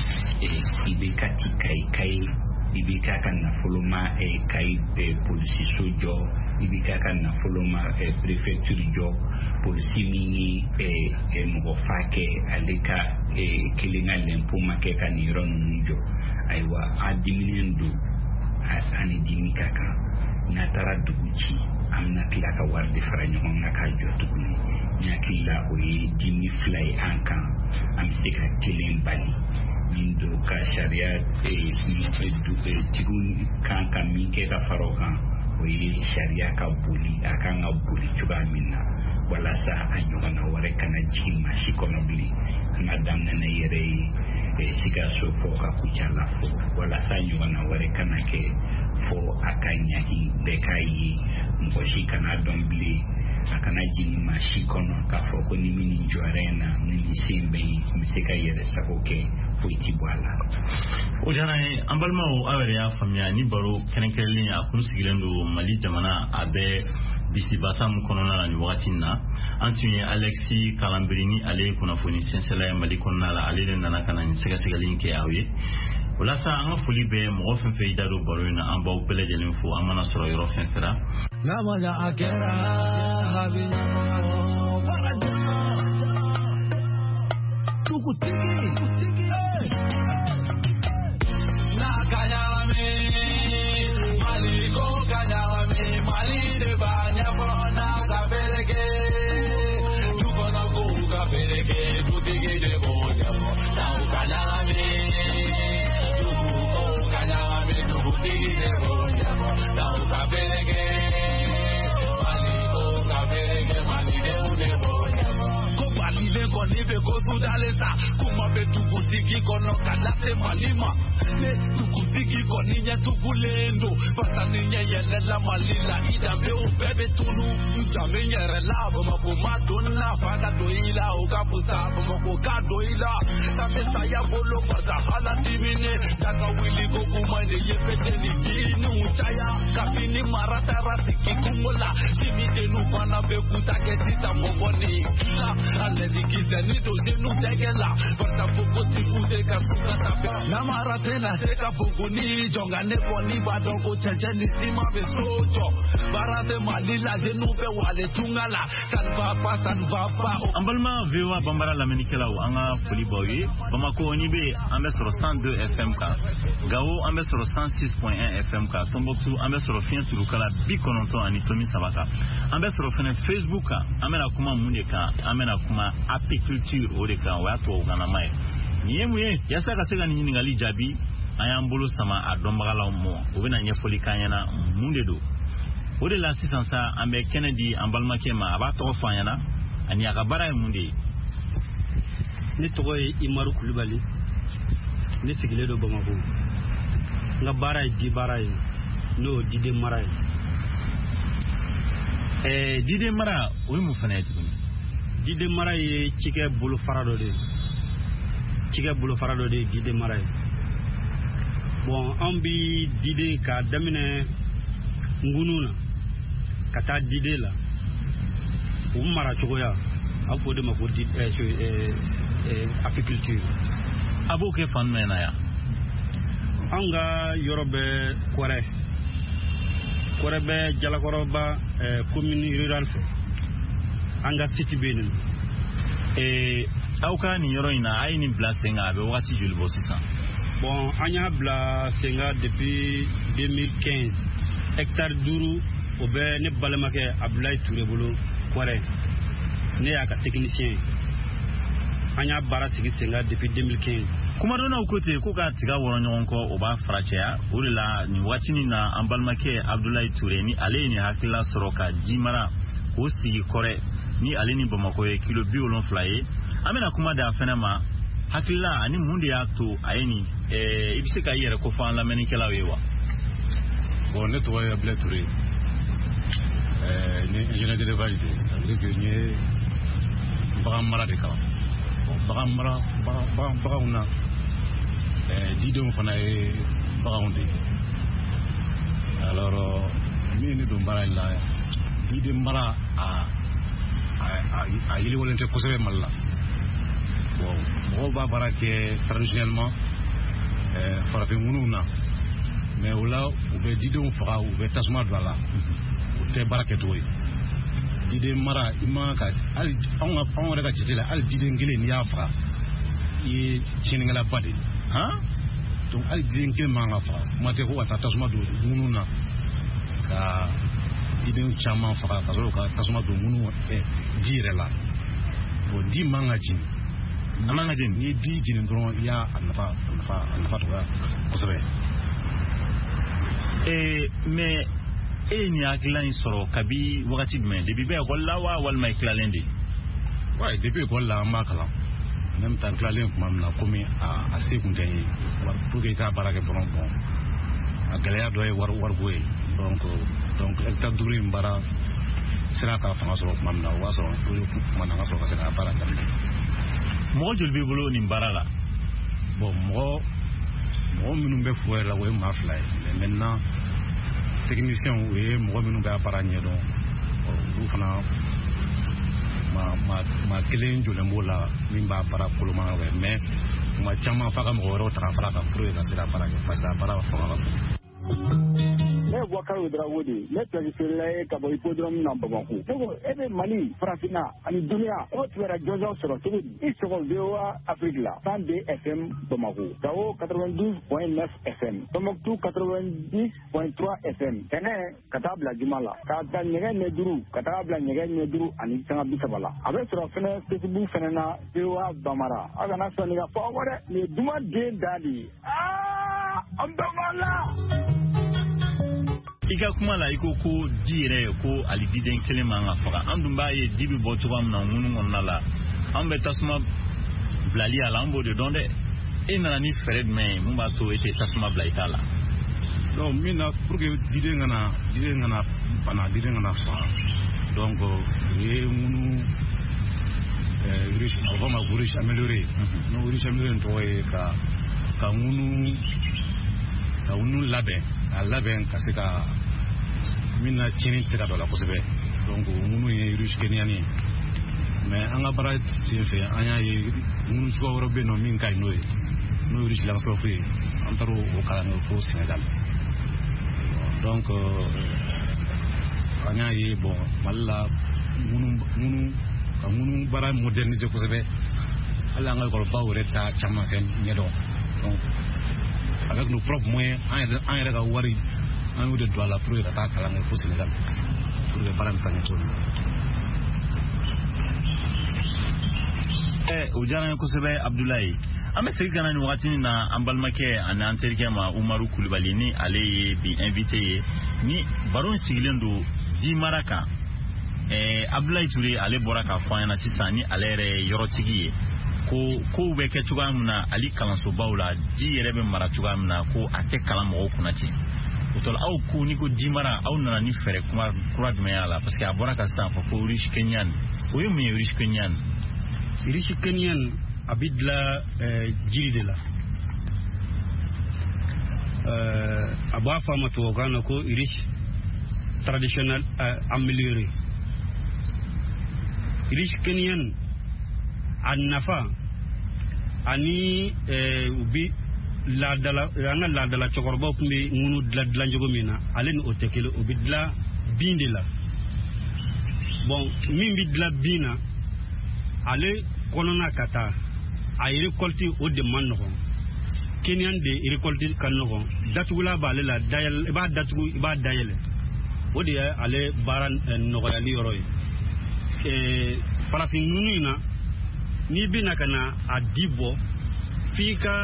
e ibekati kai kai ibikaka na foloma e kai e polisi sojo ibikaka na foloma e prefecture jo polisi mini e e mugofake alika e kilinga lempuma ke kaniro njo aiwa adiminendu ani dimikaka na tara duguchi amna kilaka warde faranyo ngaka jotuguni nyakila oyi dimi fly anka amsika kilembali mindo ka sharia e du e tigun kanka minke ka faroka oyi sharia ka buli akanga buli chuga minna wala sa anyoga na wore kana jima shikonobli na damna na yere e siga so foka kuchala fo wala sa anyoga na wore kana ke fo akanya hi bekai mboshi kana dombli akana jini mashikono ka foko ni mini njwarena ni sembe miseka yere sakoke fuiti bwala ojana ambalma o awere ya famia ni baro kenenkele ya kunsigilendo mali jamana abe bisi basam konona ni watina antuni Alexi Kalambirini ale kuna foni sensela mali konala ale den nana kana ni sega sega linke yawe wala sa anga fuli be mo fen fe idaro baro na amba bele de info amana soro yoro fen fera na mala akera habina tuku tiki tiki na kanyame mali ko kanyame mali de banya bona ka bereke tuko na ko ka bereke tutike de boja na kanyame Nive go to dalesa kuma be tukutiki kono kalate malima ne tukutiki koninya tukulendo basa ninya yelela malila ida be ubebe tunu mjame yerela bamako madonna fada doila okapusa bamako kadoila tamesa ya bolo basa hala timine daka wili go kuma ne yepete ni kinu chaya kapini marata rasiki kumula simite nu fana be kuta keti samoboni kila alezi kizeni do zenu tegela basta foko tikute kasuka tape na marate na teka foko ni jonga ne boni badongo cheche ni sima be sojo barate malila zenu be wale tungala salva pa salva pa ambalma vewa bambara la menikela o anga foli boye bamako ni be ambe sur cent deux F M ka Gao ambe sur cent six point un F M ka Tombouctou ambe sur fin tulukala bikononto ani tomi sabaka ambe sur fin Facebook ka amena kuma munde ka amena kuma apiculture odeka wato ugana mai niyemuye yasaka sega ni ngali jabi ayambulu sama adombagala mo obena nyefoli kanyana munde do ode la sisansa ambe Kennedy ambalma kema abato fanyana ani akabara munde ni togo Imaru Kulibali ni sigile do Bamako nga bara di bara no dide mara eh dide mara o mu fana yati dide mara ye cike bulu farado de cike bulu farado de dide mara bon ambi dide ka damine ngununa kata dide la o mara chogoya afode mako dide eh eh apiculture aboke fan mena ya anga yorobe kore kore be jalakoroba eh, commune rural fe anga city benin eh auka ni yoro ina aini blasenga be wati julbo sisa bon anya bla senga depuis deux mille quinze hectare duru obe ne balemake Abdoulaye Touré bolo kore ne aka technicien anya bara sigi senga depuis deux mille quinze kuma dona ukote kuka tiga woronyon ko oba frachea urila ni watini na ambalmake Abdoulaye Touré ni aleni hakila soroka jimara ko sigi kore ni aleni Bamako e kilo biolon flaye amena kuma da fenema hakila ani munde ya to ayeni eh ibisika yere ko fa la menikela wewa bon ne to ya Abdoulaye Touré eh ni ingénieur d'élevage ça veut dire que ni bagamara de kawa bagamara bagauna eh didon fana e bagaunde alors mi ni do mbara la dide mbara a a a yili wolente ko sebe malla bon mo ba barake traditionnellement eh fara fe mununa mais wala ou be didon fara ou be tasma dwala ou te barake toy dide mara ima ka al on on daga jitila al dide ngile ni afra e chiningala bade ha donc al dide ngile manga fa mate ko ata tasma do mununa ka dide chama fa ka zo ka tasma do munu e direla bo di manga jin amanga jin ni di jin ndron ya anfa anfa anfa to ko sabe eh mais e ni aklan soro kabi wakati men depuis be ko lawa wal may klalende ouais depuis ko la makala même tant klalen kuma na komi a ase kunte war pour que ta barake bon bon a galaya do war war goy donc donc ekta duri mbara sera ka fa soro kuma na wa soro pour kuma na soro ka sera baraka mo jul bi bolo ni barala bon mo mo minum be fo la we ma fly mais maintenant technicien ou mo minum be aparanye donc du fana ma ma ma kelen jole mola min ba para koloma we mais ma chama fa ka mo ro tra fara ka pro na sira para ka pasa para fa ka ne Boubacar Dramé ne traditionnel ka bo hippodrome na Bamako donc ebe Mali Francina ani dunia o twera jojo soro to i soro vewa Afrique la cent deux F M Bamako Gao quatre-vingt-douze point neuf F M Tombouctou quatre-vingt-dix point trois F M tene katabla jumala ka ta nyege ne duru katabla nyege ne duru ani tanga bisabala abe soro fene Facebook fene na vewa Bamara aga na so ni ga fo wore ni duma de dali ah ambamala ika kuma la iko ko dire ko ali diden kelema nga faka andum baye dibi boto am na ngunu ngonna la ambe tasma blali ala ambo de donde ina ni fred me mumba to ete tasma blaita la donc mina pour que diden ngana diden ngana bana diden ngana fa donc e ngunu euh riche on va riche améliorer no riche améliorer to e ka ka ngunu ka unu labɛn a labɛn ka se ka min na tiɲɛni se ka dɔ la kosɛbɛ donc minnu ye riche kenyani ye mais an ka baara sen fɛ an y'a ye minnu suguya wɛrɛ bɛ yen nɔ min ka ɲi n'o ye n'o ye riche lansɔrɔfu ye an taara o kalan kɛ fo Sénégal donc an y'a ye bon Mali la minnu minnu ka minnu baara moderniser kosɛbɛ hali an ka école-baw yɛrɛ ta caman kɛ ɲɛdɔn donc avec nos propres moyens an yɛrɛ ka wari an y'o de don a la pour que ka taa kalan kɛ fo Sénégal pour que baara in ka ɲɛ cogo min na. Eh, o diyara n ye kosɛbɛ Abdulayi. An bɛ segin ka na nin wagati na an balimakɛ ani an terikɛ ma Umaru Kulibali ni ale ye bi invité ye ni baro in sigilen don di mara kan. Eh, Abdulayi Ture ale bɔra k'a fɔ an ɲɛna sisan ni ale yɛrɛ ye yɔrɔtigi ye ko kow bɛ kɛ cogoya min na ali kalansobaw la di yɛrɛ bɛ mara cogoya min na ko a tɛ kalan mɔgɔw kunna ten. O tɔ la aw ko ni ko di mara aw nana ni fɛɛrɛ kuma kura jumɛn y'a la parce que a bɔra ka sisan fɔ ko riche kenyan o ye mun ye riche kenyan? Riche kenyan a bɛ dilan jiri de la a b'a fɔ a ma tubabukan na ko riche traditionnel amélioré. Riche kenyan a nafa ani u bi laadala an ka laadala cɛkɔrɔbaw tun bɛ ŋunu dilan dilan cogo min na ale ni o tɛ kelen o bɛ dilan bin de la bon min bɛ dilan bin na ale kɔnɔna ka taa a récolte o de man nɔgɔn kenyan de récolte ka nɔgɔn datugulan b'ale la dayɛlɛ i b'a datugu i b'a dayɛlɛ o de ye ale baara nɔgɔyali yɔrɔ ye farafin ŋunu in na n'i bɛna ka na a di bɔ f'i ka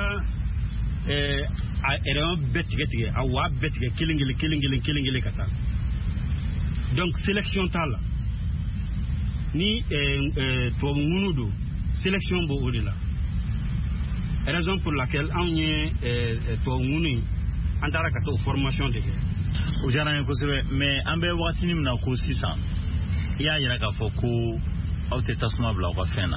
a ɛrɛn bɛɛ tigɛ tigɛ a waa bɛɛ tigɛ kelen kelen kelen kelen kelen kelen ka taa donc sélection t'a la ni tubabu ŋunu don sélection b'o o de la raison pour laquelle anw ye tubabu ŋunu in an taara ka taa o formation de kɛ. O diyara n ye kosɛbɛ mais an bɛ wagatinin min na ko sisan i y'a yira k'a fɔ ko aw tɛ tasuma bila aw ka fɛn na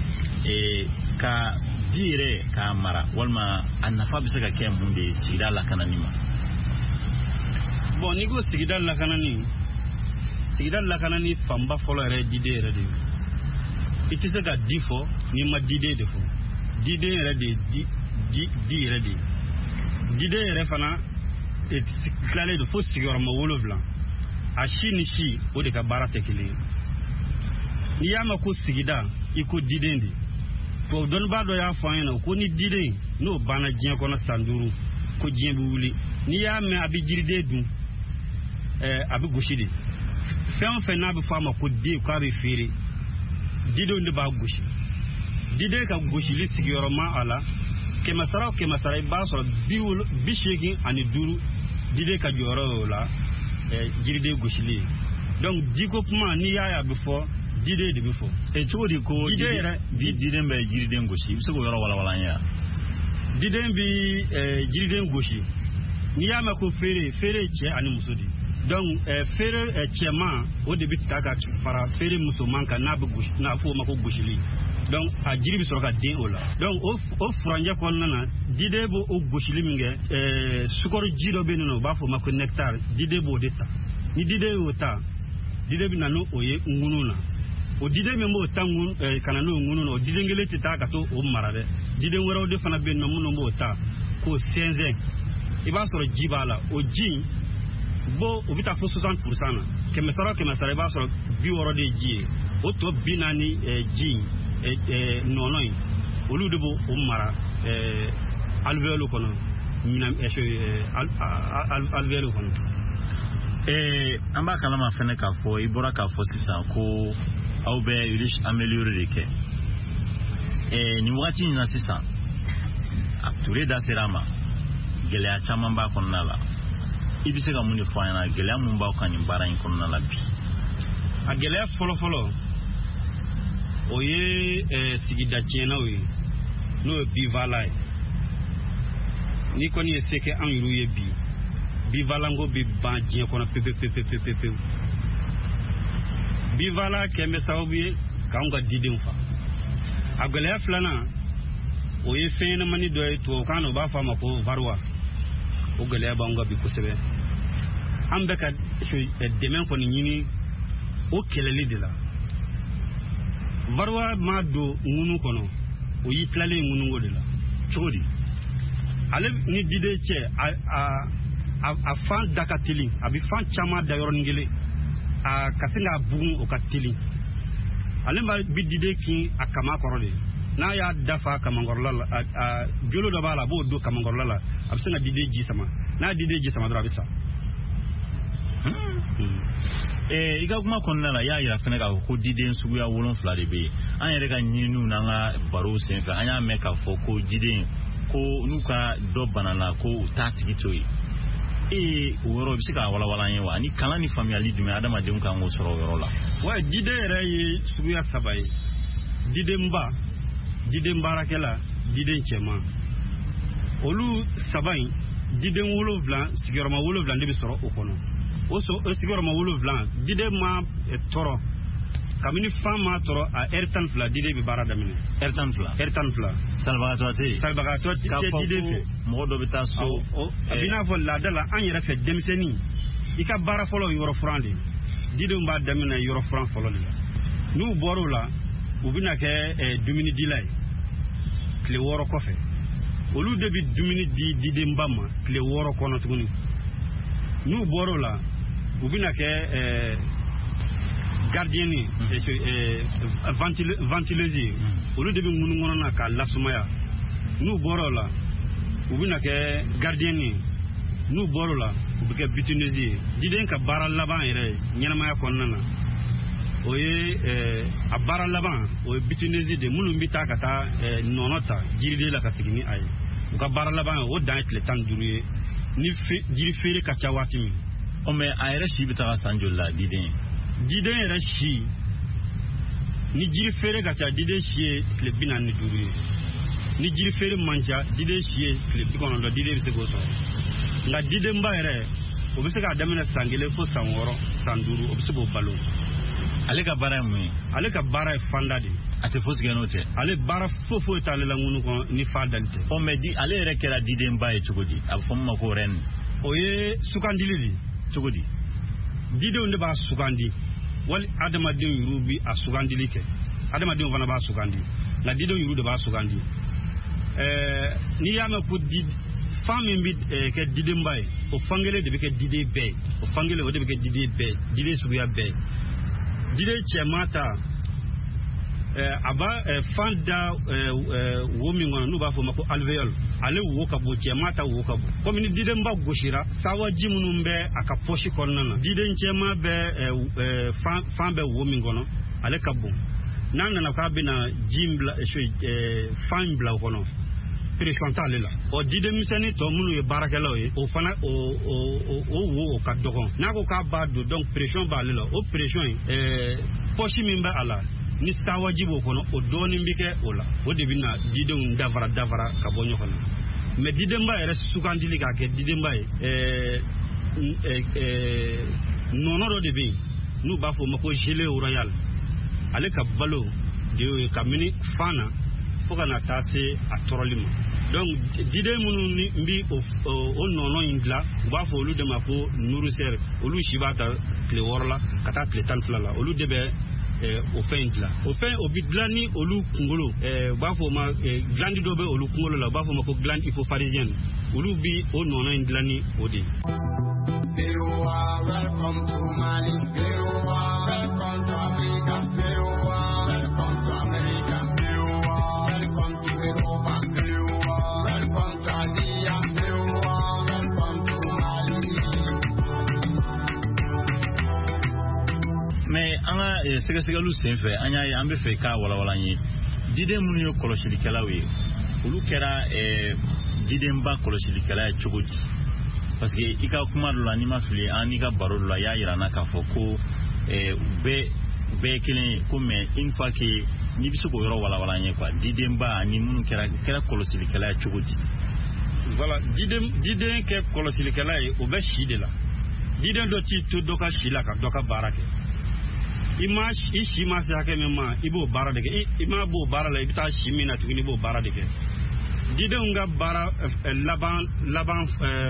ka di yɛrɛ k'a mara walima a nafa bɛ se ka kɛ mun de ye sigida lakanani ma? Bon n'i ko sigida lakanani sigida lakanani fanba fɔlɔ yɛrɛ ye diden yɛrɛ de ye i tɛ se ka di fɔ n'i ma diden de fɔ diden yɛrɛ de ye di di yɛrɛ de ye diden yɛrɛ fana tilalen don fo sigiyɔrɔma wolonwula a si ni si o de ka baara tɛ kelen ye n'i y'a mɛn ko sigida i ko diden de to dɔnnibaa dɔ y'a fɔ an ɲɛna ko ni diden n'o banna diɲɛ kɔnɔ san duuru ko diɲɛ bɛ wuli n'i y'a mɛn a bɛ jiriden dun a bɛ gosi de fɛn o fɛn n'a bɛ fɔ a ma ko den k'a bɛ feere didenw de b'a gosi diden ka gosili sigiyɔrɔma a la kɛmɛ sara o kɛmɛ sara i b'a sɔrɔ bi seegin ani duuru diden ka jɔyɔrɔ y'o la jiriden gosili ye donc diko kuma n'i y'a ye a bɛ fɔ diden de bɛ fɔ. E cogo di ko diden yɛrɛ diden bɛ jiriden gosi i bɛ se k'o yɔrɔ walawala an ye wa? Diden bɛ jiriden gosi n'i y'a mɛn ko feere feere cɛ ani muso de donc feere cɛman o de bɛ ta ka fara feere musoman kan n'a bɛ gosi n'a fɔ o ma ko gosili donc a jiri bɛ sɔrɔ ka den o la donc o furanjɛ kɔnɔna na diden b'o o gosili min kɛ sukaro ji dɔ bɛ yen nɔ u b'a fɔ o ma ko nectar diden b'o de ta ni diden y'o ta diden bɛ na n'o ye ŋunu na o diden min b'o ta ka na n'o ŋunu na o diden kelen tɛ taa ka to o mara dɛ diden wɛrɛw de fana bɛ yen nɔ minnu b'o ta k'o sɛnsɛn i b'a sɔrɔ ji b'a la o ji bo o bɛ taa fo soixante pour cent na kɛmɛ sara o kɛmɛ sara i b'a sɔrɔ bi wɔɔrɔ de ye ji ye o tɔ bi naani ji nɔnɔ in olu de b'o o mara alvéole kɔnɔ alvéole kɔnɔ. An b'a kalama fɛnɛ k'a fɔ i bɔra k'a fɔ sisan ko aw bɛ riche amélioré de kɛ nin wagati in na sisan a Ture da sera a ma gɛlɛya caman b'a kɔnɔna la i bɛ se ka mun de fɔ an ɲɛna gɛlɛya mun b'aw kan nin baara in kɔnɔna la bi? A gɛlɛya fɔlɔfɔlɔ o ye sigida tiɲɛnaw ye n'o ye bivala ye n'i kɔni ye se kɛ an yɛrɛw ye bi bivalanko bɛ ban diɲɛ kɔnɔ pepe pepe pepe pepe bivala kɛmɛ sababu ye k'anw ka didenw fa a gɛlɛya filanan o ye fɛn ɲɛnamani dɔ ye tubabukan na u b'a fɔ a ma ko varroa o gɛlɛya b'an ka bi kosɛbɛ an bɛ ka dɛmɛ kɔni ɲini o kɛlɛli de la Barwa ma don ŋunu kɔnɔ o y'i tilalen ŋunuko de la cogo di ale ni diden cɛ a a fan da ka teli a bɛ fan caman da yɔrɔnin kelen a ka se k'a bugun o ka teli ale ma bi diden kin a kama kɔrɔ de n'a y'a dafa kamankɔrɔla la a jolo dɔ b'a la a b'o don kamankɔrɔla la a bɛ se ka diden ji sama n'a diden ji sama dɔrɔn a bɛ sa eh i ka kuma kɔnɔna la y'a yira fɛnɛ k'a fɔ ko diden suguya wolonfila de bɛ yen an yɛrɛ ka ɲininiw n'an ka barow senfɛ an y'a mɛn k'a fɔ ko diden ko n'u ka dɔ banana ko u t'a tigi to yen ee o yɔrɔ bɛ se k'a walawala an ye wa ni kalan ni faamuyali jumɛn adamadenw kan k'o sɔrɔ o yɔrɔ la wa diden yɛrɛ ye suguya saba ye didenba diden baarakɛla diden cɛman olu saba in diden wolonfila sigiyɔrɔma wolonfila de bɛ sɔrɔ o kɔnɔ o sigiyɔrɔma wolonfila diden ma tɔɔrɔ kabini fan ma tɔɔrɔ a ɛri tan ni fila diden bɛ baara daminɛ ɛri tan ni fila ɛri tan ni fila salibagatɔ tɛ yen salibagatɔ tɛ diden fɛ mɔgɔ dɔ bɛ taa so a bɛ n'a fɔ laada la an yɛrɛ fɛ denmisɛnnin i ka baara fɔlɔ yɔrɔ furan de didenw b'a daminɛ yɔrɔ furan fɔlɔ de la n'u bɔra o la u bɛna kɛ dumuni dila ye tile wɔɔrɔ kɔfɛ olu de bɛ dumuni di didenba ma tile wɔɔrɔ kɔnɔ tuguni n'u bɔra o la u bɛna kɛ gardien ye ventileuse ye olu de bɛ ŋunu kɔnɔna k'a lasumaya n'u bɔra o la u bɛna kɛ gardien ye n'u bɔra o la u bɛ kɛ butineuse ye diden ka baara laban yɛrɛ ɲɛnamaya kɔnɔna na o ye a baara laban o ye butineuse de minnu bɛ taa ka taa nɔnɔ ta jiriden la ka segin ni a ye u ka baara laban o dan ye tile tan ni duuru ye ni jiri feere ka ca waati min o mɛ a yɛrɛ si bɛ taga san joli la diden diden yɛrɛ si ni jiri feere ka ca diden si ye tile bi naani ni duuru ye ni jiri feere man ca diden si ye tile bi kɔnɔntɔn diden bɛ se k'o sɔrɔ nka didenba yɛrɛ o bɛ se k'a daminɛ san kelen fo san wɔɔrɔ san duuru o bɛ se k'o balo ale ka baara ye mun ye ale ka baara ye fanda de a tɛ fosi kɛ n'o tɛ ale baara foyi foyi t'ale la ŋunu kɔnɔ ni fa dali tɛ ɔ mɛ di ale yɛrɛ kɛra didenba ye cogo di a bɛ fɔ min ma ko rɛni o ye sugandili de cogo di didenw de b'a sugandi wali adamadenw yɛrɛw bi a sugandili kɛ adamadenw fana b'a sugandi nka didenw yɛrɛw de b'a sugandi ɛɛ n'i y'a mɛn ko di fan min bɛ kɛ didenba ye o fan kelen de bɛ kɛ diden bɛɛ ye o fan kelen o de bɛ kɛ diden bɛɛ diden suguya bɛɛ diden cɛman ta a b'a fan da wo min kɔnɔ n'u b'a fɔ o ma ko alvéole ale wo ka bon cɛman ta wo ka bon komi ni didenba gosira sawaji minnu bɛ a ka poche kɔnɔna na diden cɛman bɛ fan bɛ wo min kɔnɔ ale ka bon n'a nana k'a bɛna ji bila fan bila o kɔnɔ pression t'ale la o diden misɛnnin tɔ minnu ye baarakɛlaw ye o fana o o o wo o ka dɔgɔn n'a ko k'a b'a don donc pression b'ale la o pression ye poche min bɛ a la ni sawaji b'o kɔnɔ o dɔɔnin bɛ kɛ o la o de bɛ na didenw dafara dafara ka bɔ ɲɔgɔn na mɛ didenba yɛrɛ sugandili k'a kɛ didenba ye nɔnɔ dɔ de bɛ yen n'u b'a fɔ o ma ko gelée royale ale ka balo de y'o ye kabini fan na fo ka na taa se a tɔrɔli ma donc diden minnu ni bɛ o nɔnɔ in dilan u b'a fɔ olu de ma ko nourrisseur olu si b'a ta tile wɔɔrɔ la ka taa tile tan ni fila la olu de bɛ o fɛn in dilan o fɛn o bɛ dilan ni olu kunkolo u b'a fɔ o ma glande dɔ bɛ olu kunkolo la u b'a fɔ o ma ko glande hypopharyngienne olu bɛ o nɔnɔ in dilan ni o de ye. Welcome to Mali, welcome to Africa, welcome to America, welcome to Europa, welcome to Asia, welcome to Mali. Mais an ka sɛgɛsɛgɛliw senfɛ an y'a ye an bɛ fɛ k'a walawala an ye diden minnu ye kɔlɔsilikɛlaw ye olu kɛra didenba kɔlɔsilikɛla ye cogo di parce que i ka kuma dɔ la n'i ma fili an n'i ka baro dɔ la i y'a yira n na k'a fɔ ko bɛɛ bɛɛ ye kelen ye ko mais une fois que n'i bɛ se k'o yɔrɔ walawala an ye quoi didenba ni minnu kɛra kɛra kɔlɔsilikɛla ye cogo di. voilà diden diden kɛ kɔlɔsilikɛla ye o bɛ si de la diden dɔ t'i to dɔ ka si la ka dɔ ka baara kɛ i ma i si ma se hakɛ min ma i b'o baara de kɛ i ma b'o baara la i bɛ taa si min na tuguni i b'o baara de kɛ didenw ka baara laban laban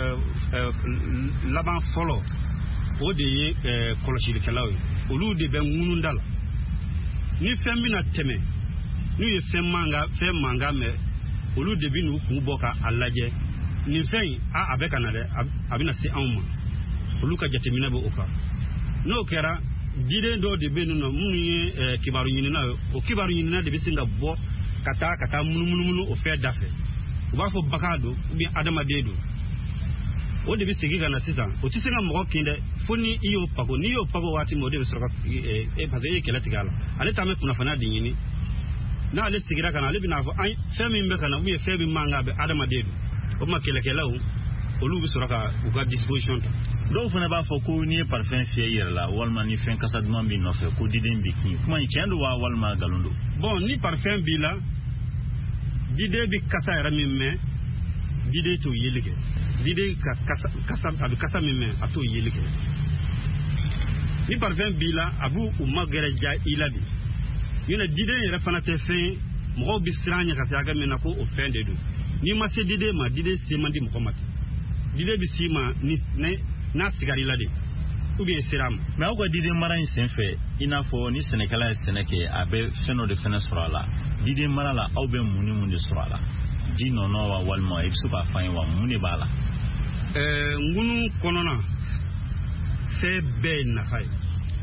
laban fɔlɔ o de ye kɔlɔsilikɛlaw ye olu de bɛ ŋununda la ni fɛn bɛna tɛmɛ n'u ye fɛn mankan fɛn mankan mɛn olu de bɛ n'u kun bɔ ka a lajɛ nin fɛn in a a bɛ ka na dɛ a bɛna se anw ma olu ka jateminɛ bɛ o kan n'o kɛra diden dɔw de bɛ yen nɔ minnu ye kibaru ɲinina ye o kibaru ɲinina de bɛ se ka bɔ ka taa ka taa munumunu o fɛn da fɛ u b'a fɔ bagan don ou bien adamaden don o de bɛ segin ka na sisan o tɛ se ka mɔgɔ kin dɛ fo ni i y'o pago n'i y'o pago waati min o de bɛ sɔrɔ ka parce que e ye kɛlɛ tigɛ a la ale t'an bɛ kunnafoniya de ɲini n'ale sigira ka na ale bɛna fɔ an fɛn min bɛ ka na ou bien fɛn min man kan a bɛ adamaden don o tuma kɛlɛkɛlaw olu bɛ sɔrɔ ka u ka disposition ta dɔw fana b'a fɔ ko n'i ye parfum fiyɛ i yɛrɛ la walima ni fɛn kasa duman b'i nɔfɛ ko diden b'i kin kuma in tiɲɛ don wa walima nkalon don bon ni parfum b'i la diden bɛ kasa yɛrɛ min mɛn diden t'o yeli kɛ diden ka kasa kasa a bɛ kasa min mɛn a t'o yeli kɛ ni parfum b'i la a b'u u magɛrɛ ja i la de ɲinɛ diden yɛrɛ fana tɛ fɛn mɔgɔw bɛ siran ɲɛ ka se hakɛ min na ko o fɛn de don n'i ma se diden ma diden se man di mɔgɔ ma ten diden bɛ s'i ma ni n'a sigar'i la de ou bien sera a ma mais aw ka diden mara in sen fɛ i n'a fɔ ni sɛnɛkɛla ye sɛnɛ kɛ a bɛ fɛn dɔ de fɛnɛ sɔrɔ a la diden mara la aw bɛ mun ni mun de sɔrɔ a la ji nɔnɔ wa walima i bɛ se k'a fɔ an ye wa mun de b'a la ɛɛ ŋunu kɔnɔna fɛn bɛɛ ye nafa ye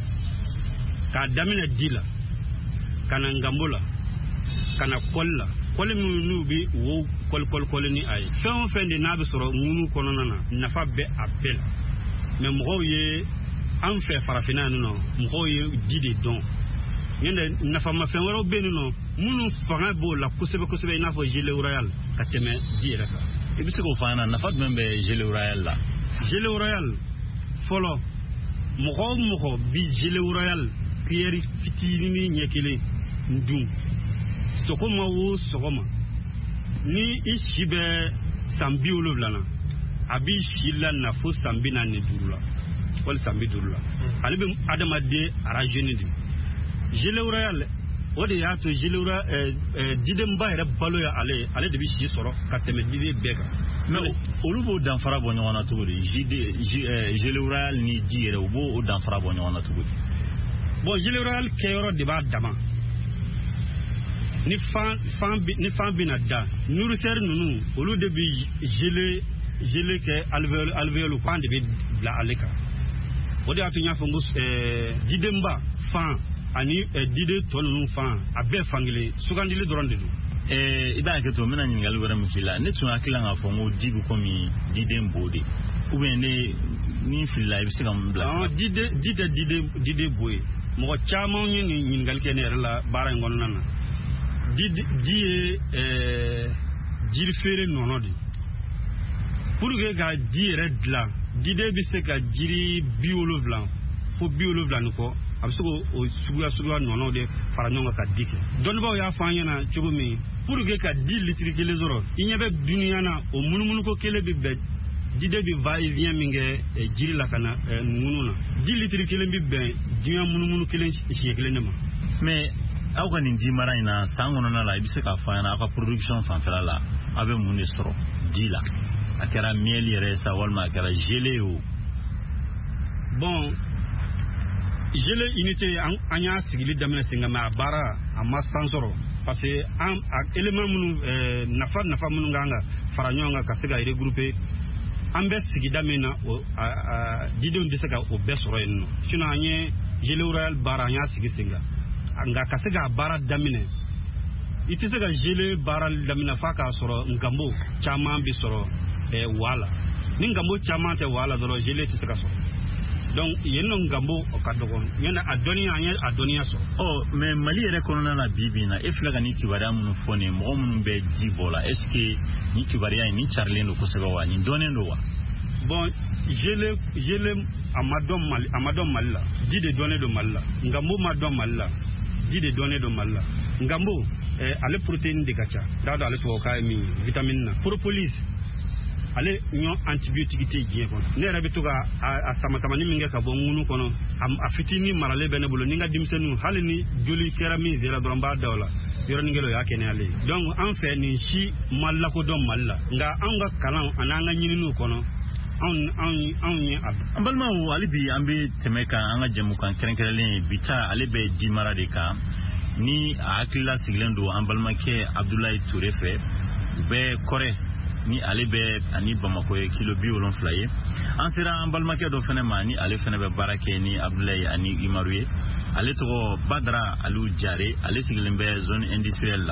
k'a daminɛ di la ka na ngambo la ka na kɔli la kɔli minnu n'u bɛ wo kɔli kɔli kɔli ni a ye fɛn o fɛn de n'a bɛ sɔrɔ ŋunu kɔnɔna na nafa bɛ a bɛɛ la mais mɔgɔw ye an fɛ farafinna yan nɔ mɔgɔw ye di de dɔn ɲinɛ nafamafɛn wɛrɛw bɛ yen nɔ minnu fanga b'o la kosɛbɛ kosɛbɛ i n'a fɔ gele royal ka tɛmɛ di yɛrɛ kan i bɛ se k'o fɔ an na nafa jumɛn bɛ gele royal la gele royal fɔlɔ mɔgɔ o mɔgɔ bi gele royal pierre fitinin ɲɛ kelen dun sɔgɔma o sɔgɔma ni i si bɛ san bi wolonwula na a b'i si la na fo san bi naani duuru la wali san bi duuru la ale bɛ adamaden arajeni de gele royal o de y'a to gele royal didenba yɛrɛ balo ye ale ye ale de bɛ si sɔrɔ ka tɛmɛ diden bɛɛ kan mais olu b'o danfara bɔ ɲɔgɔn na cogo di gele royal ni ji yɛrɛ u b'o danfara bɔ ɲɔgɔn na cogo di bon gele royal kɛyɔrɔ de b'a dama ni fan fan ni fan bɛna da nourriteur ninnu olu de bɛ gele gele kɛ alvéole alvéole fan de bɛ bila ale kan o de y'a to n y'a fɔ n ko didenba fan ani diden tɔ ninnu fan a bɛɛ fan kelen sugandili dɔrɔn de don. i b'a hakɛ to n bɛna ɲininkali wɛrɛ min k'i la ne tun hakili la k'a fɔ n ko di bɛ komi diden bo de ou bien ne ni filila i bɛ se ka mun bila. diden di tɛ diden diden bo ye mɔgɔ caman ye nin ɲininkali kɛ ne yɛrɛ la baara in kɔnɔna na di di ye jiri feere nɔnɔ de pour que ka di yɛrɛ dilan diden bɛ se ka jiri bi wolonwula fo bi wolonwula ni kɔ a bɛ se k'o suguya suguya nɔnɔw de fara ɲɔgɔn kan ka di kɛ dɔnnibaaw y'a fɔ an ɲɛna cogo min pour que ka di litiri kelen sɔrɔ i ɲɛ bɛ duniya na o munumunuko kelen bɛ bɛn diden bɛ va et vient min kɛ jiri la ka na ŋunu na di litiri kelen bɛ bɛn diɲɛ munumunu kelen siɲɛ kelen de ma. mais aw ka nin di mara in na san kɔnɔna la i bɛ se k'a fɔ an ɲɛna aw ka production fanfɛla la aw bɛ mun de sɔrɔ di la a kɛra miel yɛrɛ ye sa walima a kɛra gele ye o. bon gele unité an y'a sigili daminɛ sen kan mais a baara a ma san sɔrɔ parce que an élément minnu nafa nafa minnu kan ka fara ɲɔgɔn kan ka se ka regrouper an bɛ sigida min na o didenw tɛ se ka o bɛɛ sɔrɔ yen nɔ sinon an ye gele royal baara an y'a sigi sen kan nka ka se k'a baara daminɛ i tɛ se ka gele baara daminɛ f'a k'a sɔrɔ nkambo caman bɛ sɔrɔ wa la ni nkambo caman tɛ wa la dɔrɔn gele tɛ se ka sɔrɔ donc yen nɔ nkambo o ka dɔgɔ yanni a dɔnniya an ye a dɔnniya sɔrɔ. ɔ mais mali yɛrɛ kɔnɔna na bi bi in na e filɛ ka nin kibaruya minnu fɔ nin mɔgɔ minnu bɛ ji bɔ la est ce que nin kibaruya in nin carilen don kosɛbɛ wa nin dɔnnen don wa. bon gele gele a ma dɔn mali a ma dɔn mali la ji de dɔnnen don mali la nkambo ma dɔn mali la ji de dɔnnen don mali la nkambo ale protéine de ka ca t'a dɔn ale tubabukan ye min ye vitamine na propolis ale ɲɔ antibiotique tɛ diɲɛ kɔnɔ ne yɛrɛ bɛ to ka a sama samani min kɛ ka bɔ ŋunu kɔnɔ a fitinin maralen bɛ ne bolo ni n ka denmisɛnninw hali ni joli kɛra min sera dɔrɔn n b'a da o la yoroningelo ya kene ale donc en fait ni shi malla ko don malla nga anga kalan ananga nyininu kono on on on ambalma o alibi ambe temeka anga jamukan kerenkerelen bita alebe dimara de ka ni akila siglendo ambalma ke Abdoulaye Touré fe be kore ni alebe ani Bamako e kilo bi wolon flaye ansira ambalma ke do fene mani ale fene be barake ni Abdoulaye ani Imaruye ale to Badra Alu Jare ale siglembe zone industrielle la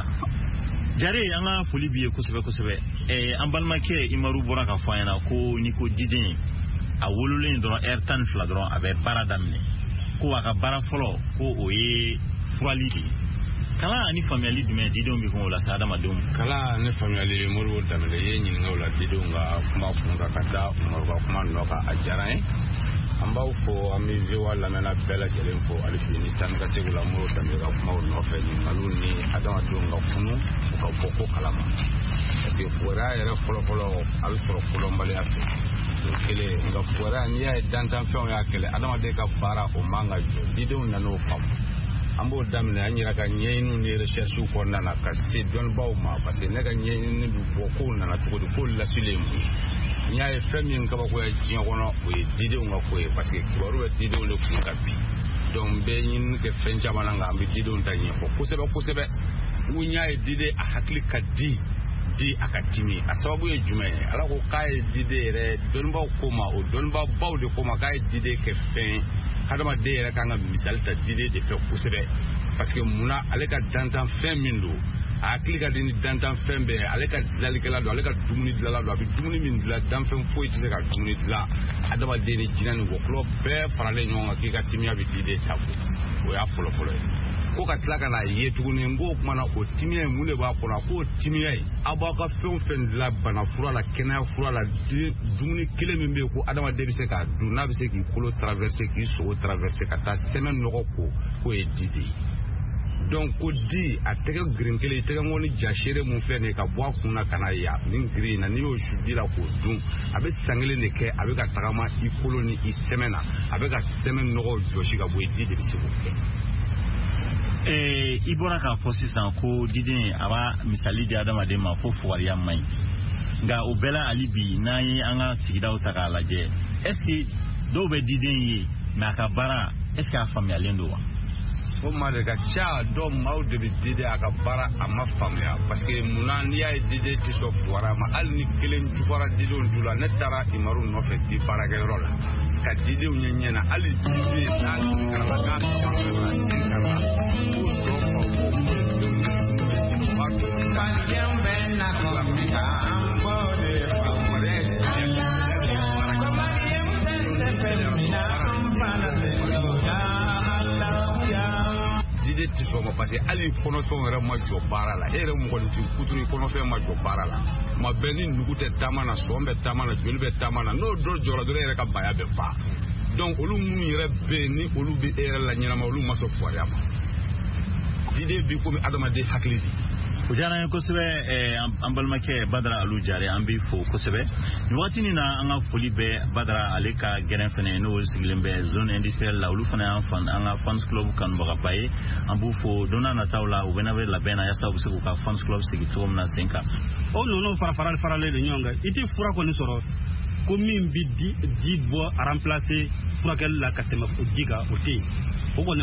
Jare anga foli biye kusebe kusebe e ambalma ke Imaru boraka fayana ko ni ko didin a wolulen dron airtan fladron abe paradamne ko aka bara folo ko oye fralidi kala ni family dume didon bi ko la sada madum kala ni family muru damle ye nyin ngawla didon ga kuma kunga kada umar ga kuma noka ajara amba fo ami viwa la mena bela jelen fo alifini tan ka segula muru damle ga kuma no fe ni maluni adama donga kunu ko ko kalama parce fora era folo folo al folo folo mbali ate kele nga fora ni ya dantan fe ya kele adama de ka bara o manga jo didon nano fam ambo damne anyira ka nyenu ni recherche ko nana ka se don bawma parce que nega nyenu du ko nana to ko la silemu nya e fami nka ba ko ya jinya kono o dide nga ko e parce que kibaru e dide le ku kapi donc be nyin ke fenja mananga ambi dide on tanye ko kusebe kusebe unya e dide a hakli ka di di akatimi asababu e jume ala ko kai dide re don ba ko ma o don ba bawde ko ma kai dide ke fen kadama de yɛrɛ kan ka misali ta dide de fɛ kosɛbɛ parce que muna ale ka dantan fɛn min don a hakili ka di ni dantan fɛn bɛɛ ale ka dilalikɛla don ale ka dumuni dilala don a bɛ dumuni min dilan danfɛn foyi tɛ se ka dumuni dilan adamaden ni jinɛ ni wɔkulɔ bɛɛ faralen ɲɔgɔn kan k'i ka timiya bɛ dide ta ko o y'a fɔlɔfɔlɔ ye ko ka tila ka na ye tuguni n ko kuma na o timiya ye mun de b'a kɔnɔ ko timiya ye aw b'aw ka fɛn fɛn dilan bana fura la kɛnɛya fura la dumuni kelen min bɛ yen ko adamaden bɛ se k'a dun n'a bɛ se k'i kolo traverser k'i sogo traverser ka taa sɛmɛ nɔgɔ ko k'o ye di de ye donc ko di a tɛgɛ girin kelen tɛgɛ ŋɔni jasere mun filɛ nin ye ka bɔ a kun na ka na yan nin girin na n'i y'o su di la k'o dun a bɛ san kelen de kɛ a bɛ ka tagama i kolo ni i sɛmɛ na a bɛ ka sɛmɛ nɔgɔ jɔsi ka bɔ i di de bɛ se k'o kɛ. Eh, i bɔra k'a fɔ sisan ko diden a b'a misali di adamaden ma fo fugariya man ɲi nka o bɛɛ la hali bi n'an ye an ka sigidaw ta k'a lajɛ est ce que dɔw bɛ diden ye mais a ka baara est ce que a faamuyalen don wa. o ma de ka ca dɔw maaw de bɛ diden a ka baara a ma faamuya parce que munna n'i y'a ye diden tɛ sɔn fugara ma hali ni kelen jufara didenw ju la ne taara Imaru nɔfɛ di baarakɛyɔrɔ la ka didenw ɲɛ ɲɛ na hali diden n'a karama k'a sɔrɔ la sen karama. Dide ti sɔn ma parce que hali kɔnɔfɛnw yɛrɛ ma jɔ baara la e yɛrɛ mɔgɔninfin kuturu kɔnɔfɛn ma jɔ baara la ma bɛɛ ni nugu tɛ taama na sɔn bɛ taama na joli bɛ taama na n'o dɔ jɔra dɔrɔn e yɛrɛ ka baya bɛ fa donc olu minnu yɛrɛ bɛ yen ni olu bɛ e yɛrɛ la ɲɛnama olu ma sɔn fɔriya ma dide bi komi adamaden hakili di. o diyara n ye kosɛbɛ an balimakɛ Badara Alu Jare an b'i fo kosɛbɛ nin waati nin na an ka foli bɛ Badara ale ka gɛrɛn fɛnɛ n'o sigilen bɛ zone industrielle la olu fana y'an fan an ka fans club kanubagaba ye an b'u fo don n'a nataw la u bɛna bɛ labɛn na yaasa u bɛ se k'u ka fans club sigi cogo min na sen kan. o ninnu fara farali faralen de ɲɔgɔn kan i tɛ fura kɔni sɔrɔ ko min bɛ di di bɔ a remplacer furakɛli la ka tɛmɛ o di kan o tɛ yen o kɔni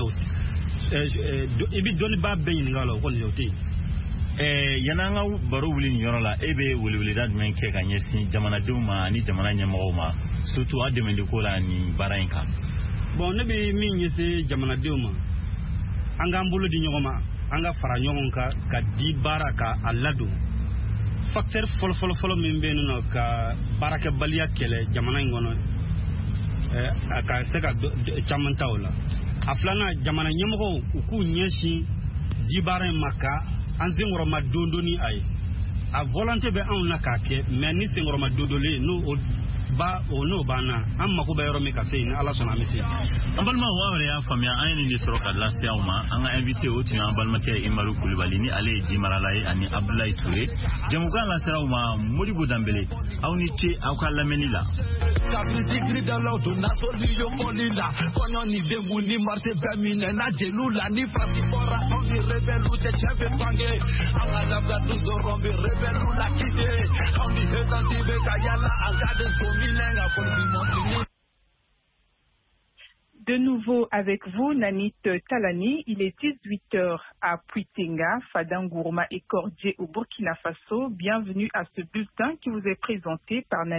i bɛ dɔnnibaa bɛɛ ɲininka o la o kɔni o tɛ yen. Eh, yana nga baro wuli ni yɔrɔ la e bɛ weleweleda jumɛn kɛ ka ɲɛsin jamanadenw ma ani jamana ɲɛmɔgɔw ma surtout a dɛmɛli ko la ni baara in kan. bon ne bɛ min ɲɛsin jamanadenw ma an k'an bolo di ɲɔgɔn ma an ka fara ɲɔgɔn kan ka di baara ka a ladon facteur fɔlɔ fɔlɔ fɔlɔ min bɛ yen nɔ ka baarakɛbaliya kɛlɛ jamana in kɔnɔ a ka se ka caman ta o la a filanan jamana ɲɛmɔgɔw u k'u ɲɛsin di baara in ma ka an senkɔrɔ ma don doni a ye a volonté be an na ka ke mais ni sengoro ma dodole no ba o no bana am mako be yoro me ka sey ni ala sona mi sey ambalma wawre ya famia ayni ni soro ka lasia uma an invité o ti ambalma ke Imaru Koulibaly ni ale di maralay ani Abdoulaye Touré jamugan la sera uma Modibo Dambélé awni ti awka lameni la Kabizigri dans l'auto na solio molila kono ni dembu ni marché femine na jelula ni frasibora on ni rebelu te cheve pange anga labga tuzo rombi rebelu la kite on ni heta tibe kayala angade somilenga pour De nouveau avec vous, Nanit Talani. Il est dix-huit heures à Puitenga, Fadangourma et Cordier au Burkina Faso. Bienvenue à ce bulletin qui vous est présenté par Nanit.